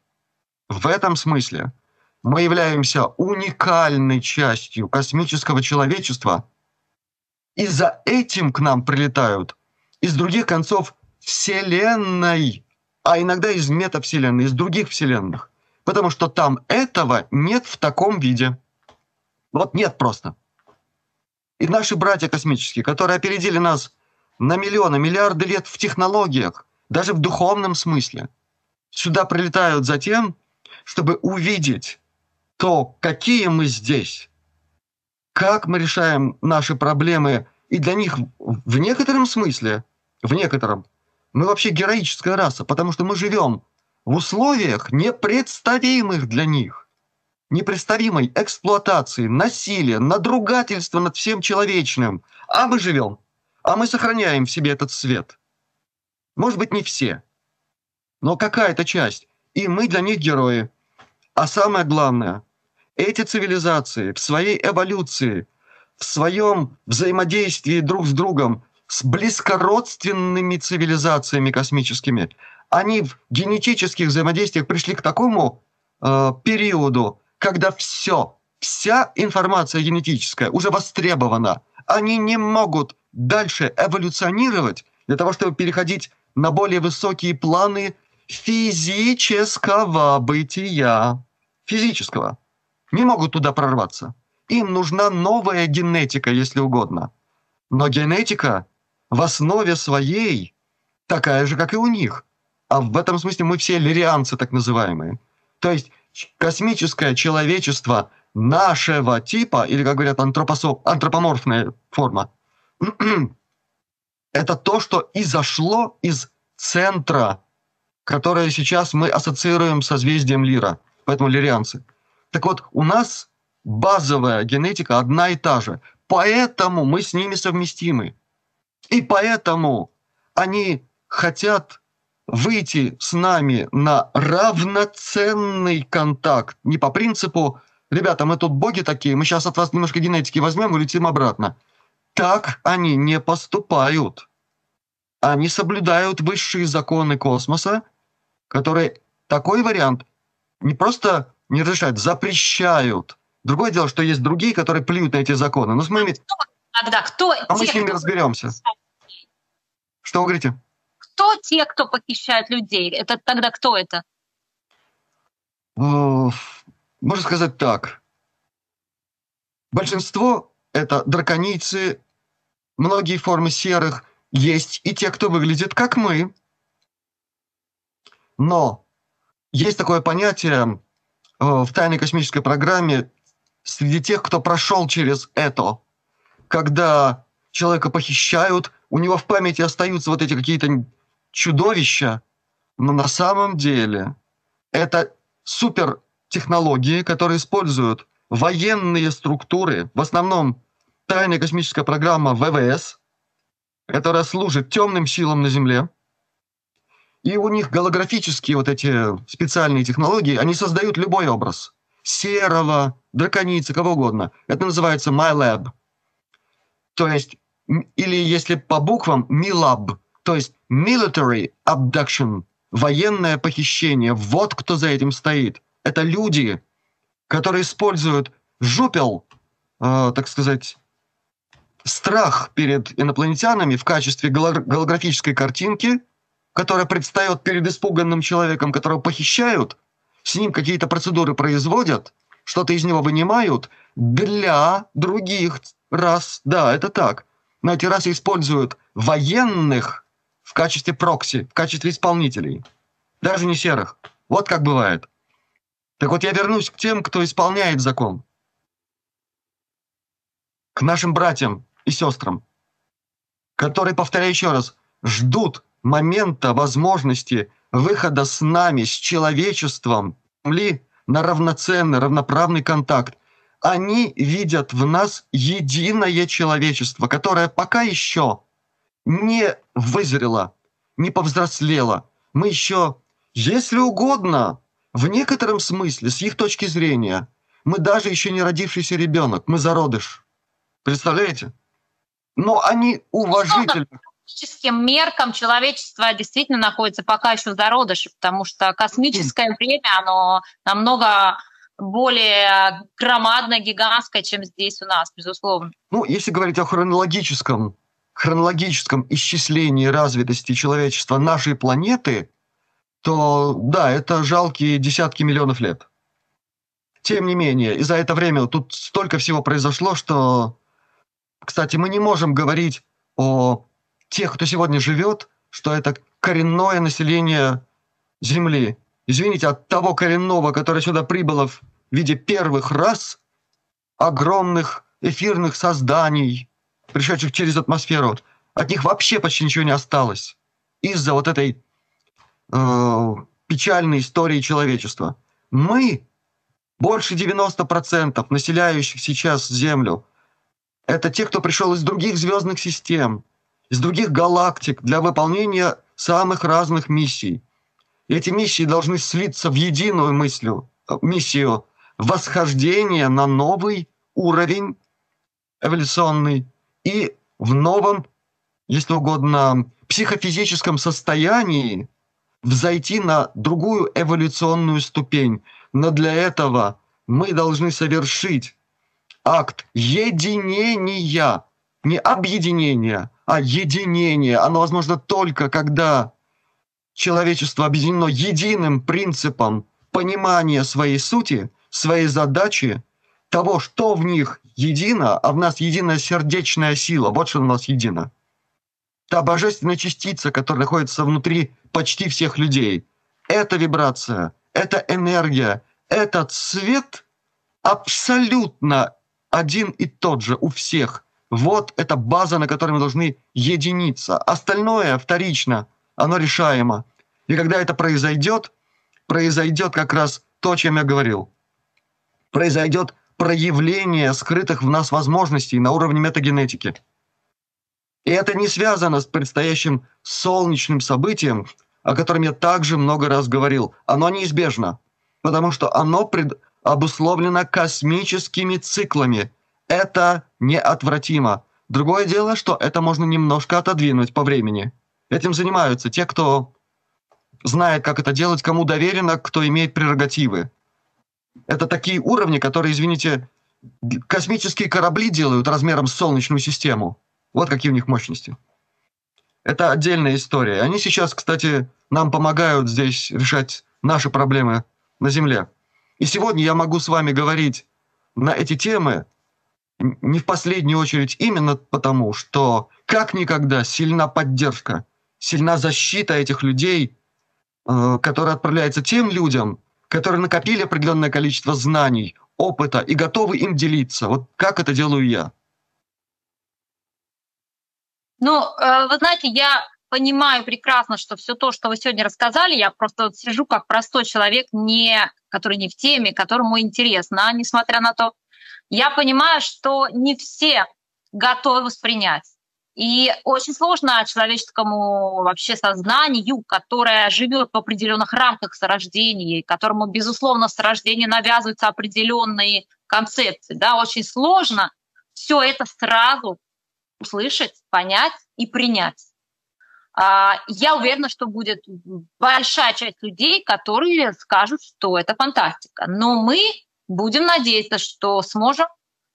мы являемся уникальной частью космического человечества, И за этим к нам прилетают из других концов Вселенной, а иногда из метавселенной, из других вселенных. Потому что там этого нет в таком виде. Вот нет просто. И наши братья космические, которые опередили нас на миллионы, миллиарды лет в технологиях, даже в духовном смысле, сюда прилетают за тем, чтобы увидеть то, какие мы здесь, как мы решаем наши проблемы. И для них в некотором смысле, мы вообще героическая раса, потому что мы живем в условиях, непредставимых для них, непредставимой эксплуатации, насилия, надругательства над всем человечным. А мы живем, а мы сохраняем в себе этот свет. Может быть, не все, но какая-то часть. И мы для них герои. А самое главное, эти цивилизации в своей эволюции, в своем взаимодействии друг с другом, с близкородственными цивилизациями космическими, они в генетических взаимодействиях пришли к такому периоду, когда вся информация генетическая уже востребована. Они не могут дальше эволюционировать для того, чтобы переходить на более высокие планы физического бытия. Физического. Не могут туда прорваться. Им нужна новая генетика, если угодно. Но генетика в основе своей такая же, как и у них. А в этом смысле мы все лирианцы, так называемые. То есть космическое человечество нашего типа, или, как говорят, антропоморфная форма, это то, что изошло из центра, которое сейчас мы ассоциируем с созвездием Лира. Поэтому лирианцы. Так вот, у нас базовая генетика одна и та же. Поэтому мы с ними совместимы. И поэтому они хотят выйти с нами на равноценный контакт. Не по принципу, ребята, мы тут боги такие, мы сейчас от вас немножко генетики возьмем и улетим обратно. Так они не поступают. Они соблюдают высшие законы космоса, которые такой вариант не просто не разрешают, запрещают. Другое дело, что есть другие, которые плюют на эти законы. Но с ними... А мы с ними разберемся. Что вы говорите? Кто те, кто похищает людей? Это тогда кто это? Можно сказать так. Большинство — это драконийцы, многие формы серых. Есть и те, кто выглядит как мы. Но есть такое понятие в тайной космической программе среди тех, кто прошел через это, когда человека похищают, у него в памяти остаются вот эти какие-то чудовища, но на самом деле это супертехнологии, которые используют военные структуры, в основном тайная космическая программа ВВС, которая служит темным силам на Земле. И у них голографические вот эти специальные технологии, они создают любой образ. Серого, драконийца, кого угодно. Это называется MyLab. То есть, или если по буквам, MILAB. То есть Military Abduction. Военное похищение. Вот кто за этим стоит. Это люди, которые используют жупел, так сказать, страх перед инопланетянами в качестве голографической картинки, которая предстает перед испуганным человеком, которого похищают, с ним какие-то процедуры производят, что-то из него вынимают для других рас. Да, это так. Но эти расы используют военных в качестве прокси, в качестве исполнителей. Даже не серых. Вот как бывает. Так вот, я вернусь к тем, кто исполняет закон. К нашим братьям и сестрам, которые, повторяю еще раз, ждут момента возможности выхода с нами, с человечеством, Земли на равноценный, равноправный контакт. Они видят в нас единое человечество, которое пока еще не вызрело, не повзрослело. Мы еще, если угодно, в некотором смысле, с их точки зрения, мы даже еще не родившийся ребенок, мы зародыш. Представляете? Но они уважительно... По космическим меркам человечество действительно находится пока еще в зародыше, потому что космическое время, оно намного более громадная, гигантская, чем здесь у нас, безусловно. Ну, если говорить о хронологическом исчислении развитости человечества нашей планеты, то да, это жалкие десятки миллионов лет. Тем не менее, и за это время тут столько всего произошло, что, кстати, мы не можем говорить о тех, кто сегодня живет, что это коренное население Земли. Извините, от того коренного, которое сюда прибыло в виде первых рас, огромных эфирных созданий, пришедших через атмосферу, от них вообще почти ничего не осталось из-за вот этой печальной истории человечества. Мы, больше 90% населяющих сейчас Землю, это те, кто пришел из других звездных систем, из других галактик для выполнения самых разных миссий. И эти миссии должны слиться в единую миссию восхождения на новый уровень эволюционный и в новом, если угодно, психофизическом состоянии взойти на другую эволюционную ступень. Но для этого мы должны совершить акт единения, не объединения, а единения. Оно возможно только когда человечество объединено единым принципом понимания своей сути, своей задачи, того, что в них едино, а в нас единая сердечная сила. Вот что у нас едино. Та божественная частица, которая находится внутри почти всех людей. Это вибрация, это энергия, этот свет абсолютно один и тот же у всех. Вот эта база, на которой мы должны единиться. Остальное вторично, оно решаемо. И когда это произойдет как раз то, о чем я говорил. Произойдет проявление скрытых в нас возможностей на уровне метагенетики. И это не связано с предстоящим солнечным событием, о котором я также много раз говорил. Оно неизбежно, потому что оно обусловлено космическими циклами. Это неотвратимо. Другое дело, что это можно немножко отодвинуть по времени. Этим занимаются те, кто знает, как это делать, кому доверено, кто имеет прерогативы. Это такие уровни, которые, извините, космические корабли делают размером с Солнечную систему. Вот какие у них мощности. Это отдельная история. Они сейчас, кстати, нам помогают здесь решать наши проблемы на Земле. И сегодня я могу с вами говорить на эти темы не в последнюю очередь именно потому, что как никогда сильна поддержка, сильна защита этих людей, которая отправляется тем людям, которые накопили определенное количество знаний, опыта и готовы им делиться. Вот как это делаю я. Ну, вы знаете, я понимаю прекрасно, что все то, что вы сегодня рассказали, я просто вот сижу как простой человек, который не в теме, которому интересно, несмотря на то, я понимаю, что не все готовы воспринять. И очень сложно человеческому вообще сознанию, которое живет в определенных рамках с рождения, которому, безусловно, с рождения навязываются определенные концепции. Да, очень сложно все это сразу услышать, понять и принять. Я уверена, что будет большая часть людей, которые скажут, что это фантастика. Но мы будем надеяться, что сможем,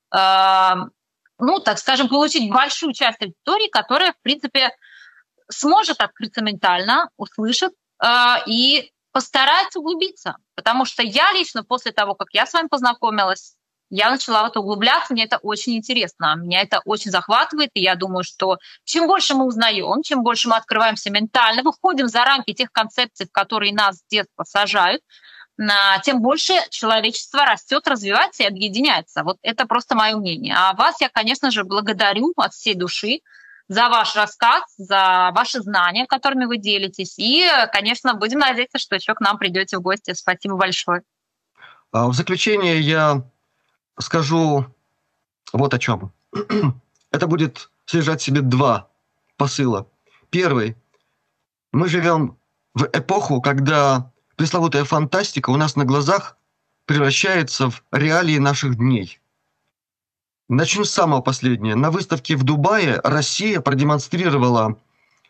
так скажем, получить большую часть аудитории, которая, в принципе, сможет открыться ментально, услышит и постарается углубиться. Потому что я лично после того, как я с вами познакомилась, я начала в это углубляться, мне это очень интересно, меня это очень захватывает, и я думаю, что чем больше мы узнаем, чем больше мы открываемся ментально, выходим за рамки тех концепций, в которые нас с детства сажают, тем больше человечество растет, развивается и объединяется. Вот это просто мое мнение. А вас я, конечно же, благодарю от всей души за ваш рассказ, за ваши знания, которыми вы делитесь. И, конечно, будем надеяться, что еще к нам придете в гости. Спасибо большое. В заключение я скажу вот о чем. Это будет содержать в себе два посыла. Первый. Мы живем в эпоху, когда пресловутая фантастика у нас на глазах превращается в реалии наших дней. Начну с самого последнего. На выставке в Дубае Россия продемонстрировала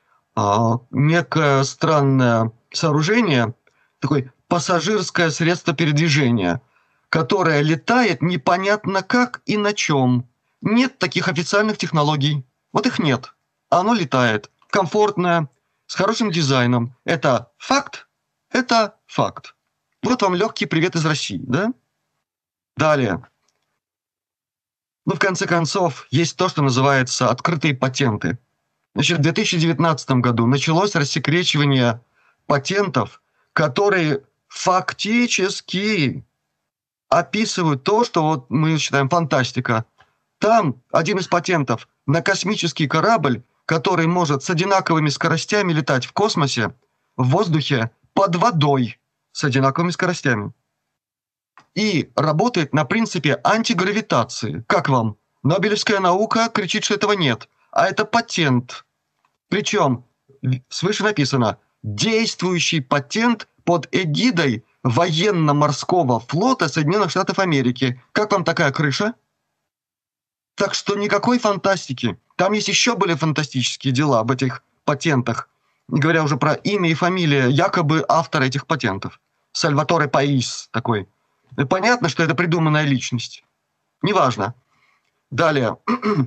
некое странное сооружение, такое пассажирское средство передвижения, которое летает непонятно как и на чем. Нет таких официальных технологий. Вот их нет. А оно летает. Комфортное, с хорошим дизайном. Это факт? Это факт. Вот вам легкий привет из России, да? Далее. Ну, в конце концов, есть то, что называется открытые патенты. Значит, в 2019 году началось рассекречивание патентов, которые фактически описывают то, что вот мы считаем фантастика. Там один из патентов на космический корабль, который может с одинаковыми скоростями летать в космосе, в воздухе, под водой с одинаковыми скоростями. И работает на принципе антигравитации. Как вам? Нобелевская наука кричит, что этого нет. А это патент. Причем свыше написано «действующий патент под эгидой военно-морского флота Соединенных Штатов Америки». Как вам такая крыша? Так что никакой фантастики. Там есть еще более фантастические дела об этих патентах. Не говоря уже про имя и фамилия якобы автора этих патентов. Сальваторе Паис такой. И понятно, что это придуманная личность. Неважно. Далее.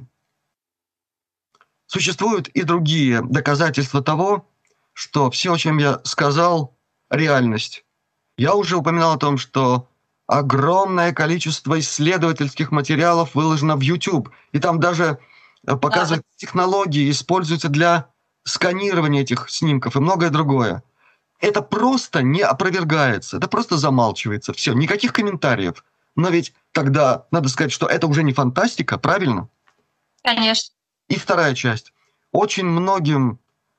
Существуют и другие доказательства того, что все, о чем я сказал, реальность. Я уже упоминал о том, что огромное количество исследовательских материалов выложено в YouTube. И там даже показывают технологии, используются для сканирования этих снимков и многое другое. Это просто не опровергается, это просто замалчивается. Все, никаких комментариев. Но ведь тогда надо сказать, что это уже не фантастика, правильно? Конечно. И вторая часть. Очень многим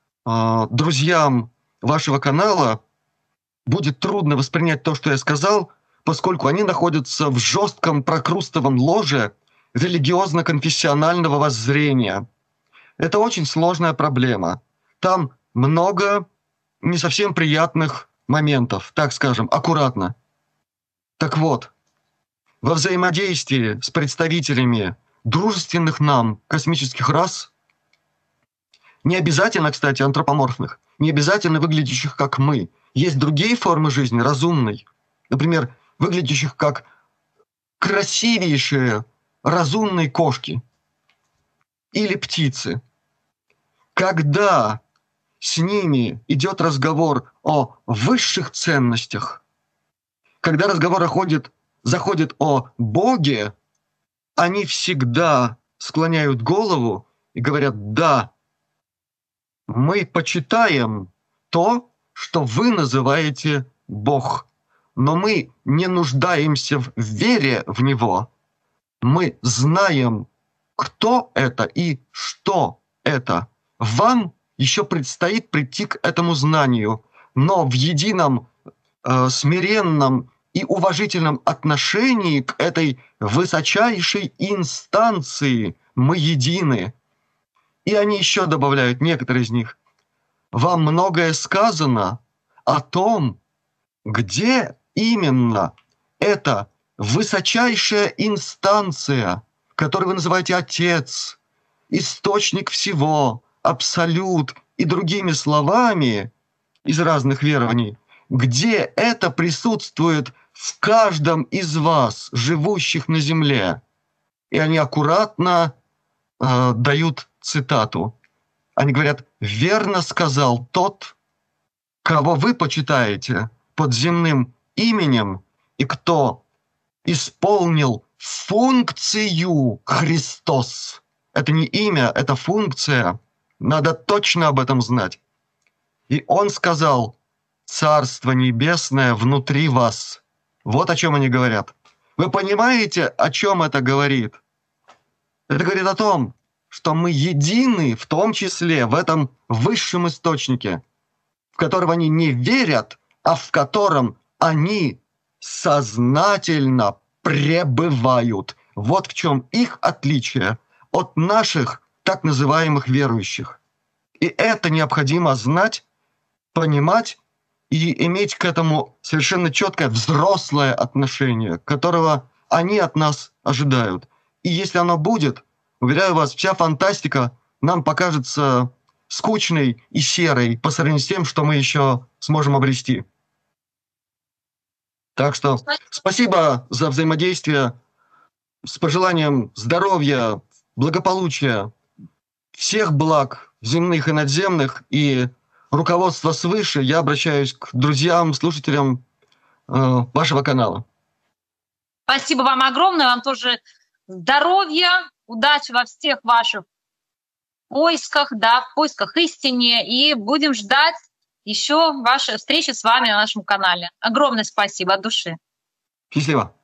друзьям вашего канала будет трудно воспринять то, что я сказал, поскольку они находятся в жестком прокрустовом ложе религиозно-конфессионального воззрения. Это очень сложная проблема. Там много не совсем приятных моментов, так скажем, аккуратно. Так вот, во взаимодействии с представителями дружественных нам космических рас, не обязательно, кстати, антропоморфных, не обязательно выглядящих как мы, есть другие формы жизни, разумной, например, выглядящих как красивейшие разумные кошки или птицы. Когда с ними идет разговор о высших ценностях, когда разговор заходит о Боге, они всегда склоняют голову и говорят: да, мы почитаем то, что вы называете Бог, но мы не нуждаемся в вере в Него. Мы знаем, кто это и что это. Вам еще предстоит прийти к этому знанию, но в едином, смиренном и уважительном отношении к этой высочайшей инстанции мы едины. И они еще добавляют, некоторые из них: вам многое сказано о том, где именно эта высочайшая инстанция, которую вы называете Отец, источник всего, абсолют и другими словами из разных верований, где это присутствует в каждом из вас, живущих на земле. И они аккуратно дают цитату. Они говорят: верно сказал тот, кого вы почитаете под земным именем и кто исполнил функцию Христос. Это не имя, это функция. Надо точно об этом знать. И он сказал: Царство Небесное внутри вас. Вот о чем они говорят. Вы понимаете, о чем это говорит? Это говорит о том, что мы едины, в том числе в этом высшем источнике, в которого они не верят, а в котором они сознательно пребывают. Вот в чем их отличие от наших так называемых верующих. И это необходимо знать, понимать и иметь к этому совершенно четкое взрослое отношение, которого они от нас ожидают. И если оно будет, уверяю вас, вся фантастика нам покажется скучной и серой по сравнению с тем, что мы еще сможем обрести. Так что спасибо за взаимодействие, с пожеланием здоровья, благополучия, всех благ земных и надземных, и руководства свыше. Я обращаюсь к друзьям, слушателям вашего канала. Спасибо вам огромное, вам тоже здоровья, удачи во всех ваших поисках, да, в поисках истины, и будем ждать еще вашей встречи с вами на нашем канале. Огромное спасибо от души. Счастливо.